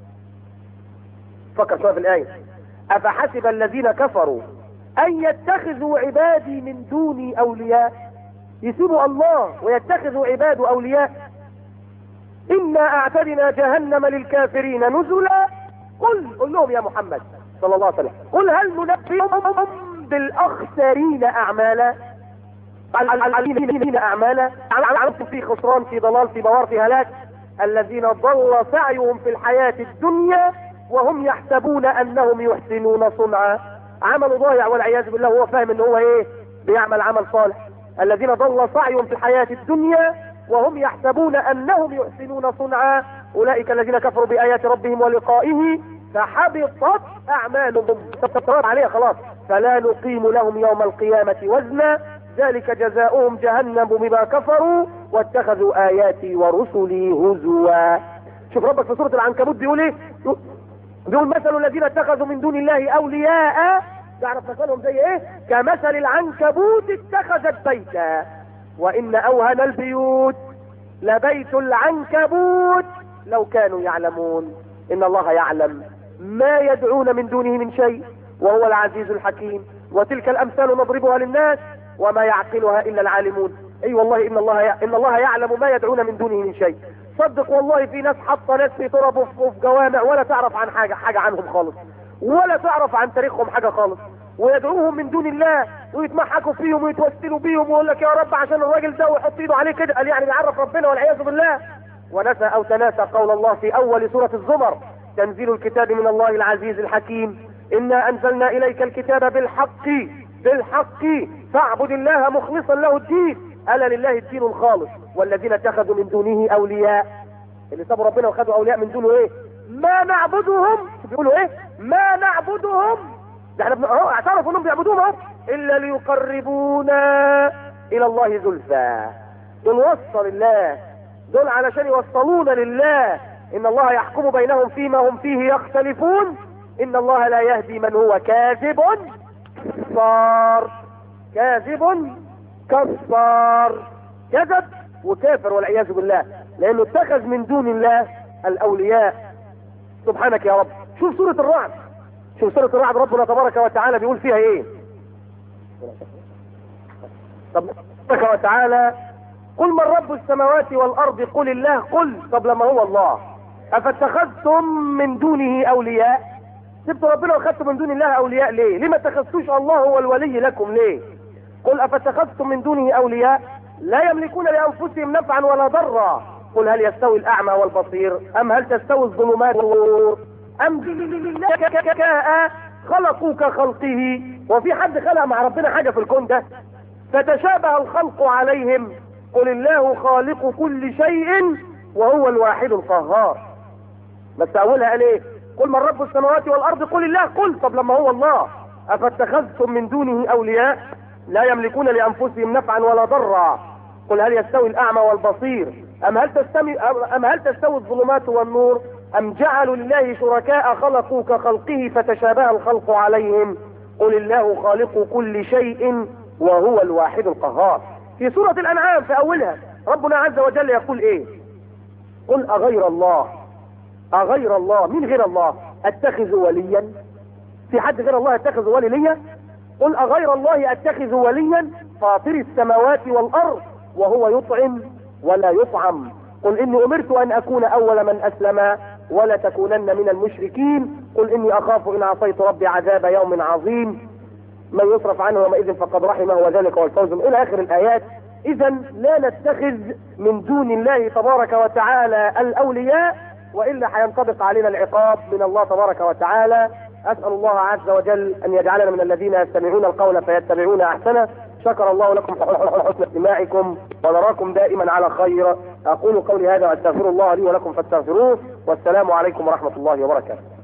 فكر شوية في الآية. أفحسب الذين كفروا أن يتخذوا عبادي من دوني أولياء، يسيبوا الله ويتخذوا عباده أولياء. إنا أعتدنا جهنم للكافرين نزلا. قل قل لهم يا محمد صلى الله عليه وسلم، قل هل ننبئكم بالأخسرين أعمالا؟ الذين أعمالا عرفتم في خسران، في ضلال، في بوار، في هلاك. الذين ضل سعيهم في الحياة الدنيا وهم يحسبون أنهم يحسنون صنعا. عمل ضايع والعياذ بالله وهو فاهم ان هو ايه؟ بيعمل عمل صالح. الذين ضل سعيهم في الحياة الدنيا وهم يحسبون انهم يحسنون صنعا اولئك الذين كفروا بآيات ربهم ولقائه فحبطت اعمالهم. تتراب عليها خلاص. فلا نقيم لهم يوم القيامة وزنا ذلك جزاؤهم جهنم بما كفروا واتخذوا آياتي ورسلي هزوا. شوف ربك في سورة العنكبوت بيقول ايه؟ بيقول مثل الذين اتخذوا من دون الله اولياء، تعرف مثلهم زي ايه؟ كمثل العنكبوت اتخذت بيتا وان اوهن البيوت لبيت العنكبوت لو كانوا يعلمون. ان الله يعلم ما يدعون من دونه من شيء وهو العزيز الحكيم. وتلك الامثال نضربها للناس وما يعقلها الا العالمون. اي أيوة والله ان الله ي... ان الله يعلم ما يدعون من دونه من شيء. صدق والله في ناس حاطه ناس في تراب وفي جوامع ولا تعرف عن حاجه حاجه عنهم خالص، ولا تعرف عن تاريخهم حاجة خالص، ويدعوهم من دون الله ويتمحكوا فيهم ويتوسلوا بيهم ويقول لك يا رب عشان الراجل ده ويحط ايده عليه كده، قال يعني بيعرف ربنا والعياذ بالله. ونسى او تناسى قول الله في اول سورة الزمر: تنزيل الكتاب من الله العزيز الحكيم، انا انزلنا اليك الكتاب بالحق بالحق فاعبد الله مخلصا له الدين، الا لله الدين الخالص والذين اتخذوا من دونه اولياء. اللي سابوا ربنا وخدوا اولياء من دونه ايه؟ ما نعبدهم، بيقولوا ايه؟ ما نعبدهم، ده احنا اهو اعترفوا انهم بيعبدوهم اهو، الا ليقربونا الى الله زلفى. دول وصل الله، دول علشان يوصلونا لله. ان الله يحكم بينهم فيما هم فيه يختلفون، ان الله لا يهدي من هو كاذب كفار. كاذب كفار، كذب وكافر والعياذ بالله، لانه اتخذ من دون الله الاولياء. سبحانك يا رب. شوف سورة الرعد، شوف سورة الرعد ربنا تبارك وتعالى بيقول فيها ايه؟ طب تبارك وتعالى: قل من رب السماوات والارض قل الله. قل، طب لما هو الله افاتخذتم من دونه اولياء؟ سبتوا ربنا واخذتم من دون الله اولياء ليه؟ ليه ما اتخذتوش الله هو الولي لكم ليه؟ قل افاتخذتم من دونه اولياء لا يملكون لانفسهم نفعا ولا ضرا. قل هل يستوي الاعمى والبصير ام هل تستوي الظلمات والنور ام شركاء خلقوا كخلقه؟ وفي حد خلق مع ربنا حاجه في الكون ده؟ فتشابه الخلق عليهم. قل الله خالق كل شيء وهو الواحد القهار. بس اولها قال ايه؟ قل من رب السماوات والارض قل الله. قل، طب لما هو الله افاتخذتم من دونه اولياء لا يملكون لانفسهم نفعا ولا ضرا. قل هل يستوي الاعمى والبصير ام هل تستوي ام هل تستوي الظلمات والنور ام جعلوا لله شركاء خلقوا كخلقه فتشابه الخلق عليهم. قل الله خالق كل شيء وهو الواحد القهار. في سورة الانعام في اولها ربنا عز وجل يقول ايه؟ قل اغير الله اغير الله، مين غير الله اتخذ وليا؟ في حد غير الله اتخذ ولي ليا؟ قل اغير الله اتخذ وليا فاطر السماوات والارض وهو يطعم ولا يطعم. قل اني امرت ان اكون اول من اسلم ولا تكونن من المشركين. قل اني اخاف ان عصيت ربي عذاب يوم عظيم. من يصرف عنه يومئذ فقد رحمه وذلك هو الفوز، الى اخر الايات. اذا لا نتخذ من دون الله تبارك وتعالى الاولياء، والا حينطبق علينا العقاب من الله تبارك وتعالى. اسال الله عز وجل ان يجعلنا من الذين يستمعون القول فيتبعون احسنه. شكر الله لكم حسن استماعكم ونراكم دائما على خير. اقول قولي هذا واستغفر الله لي ولكم فاستغفروه، والسلام عليكم ورحمه الله وبركاته.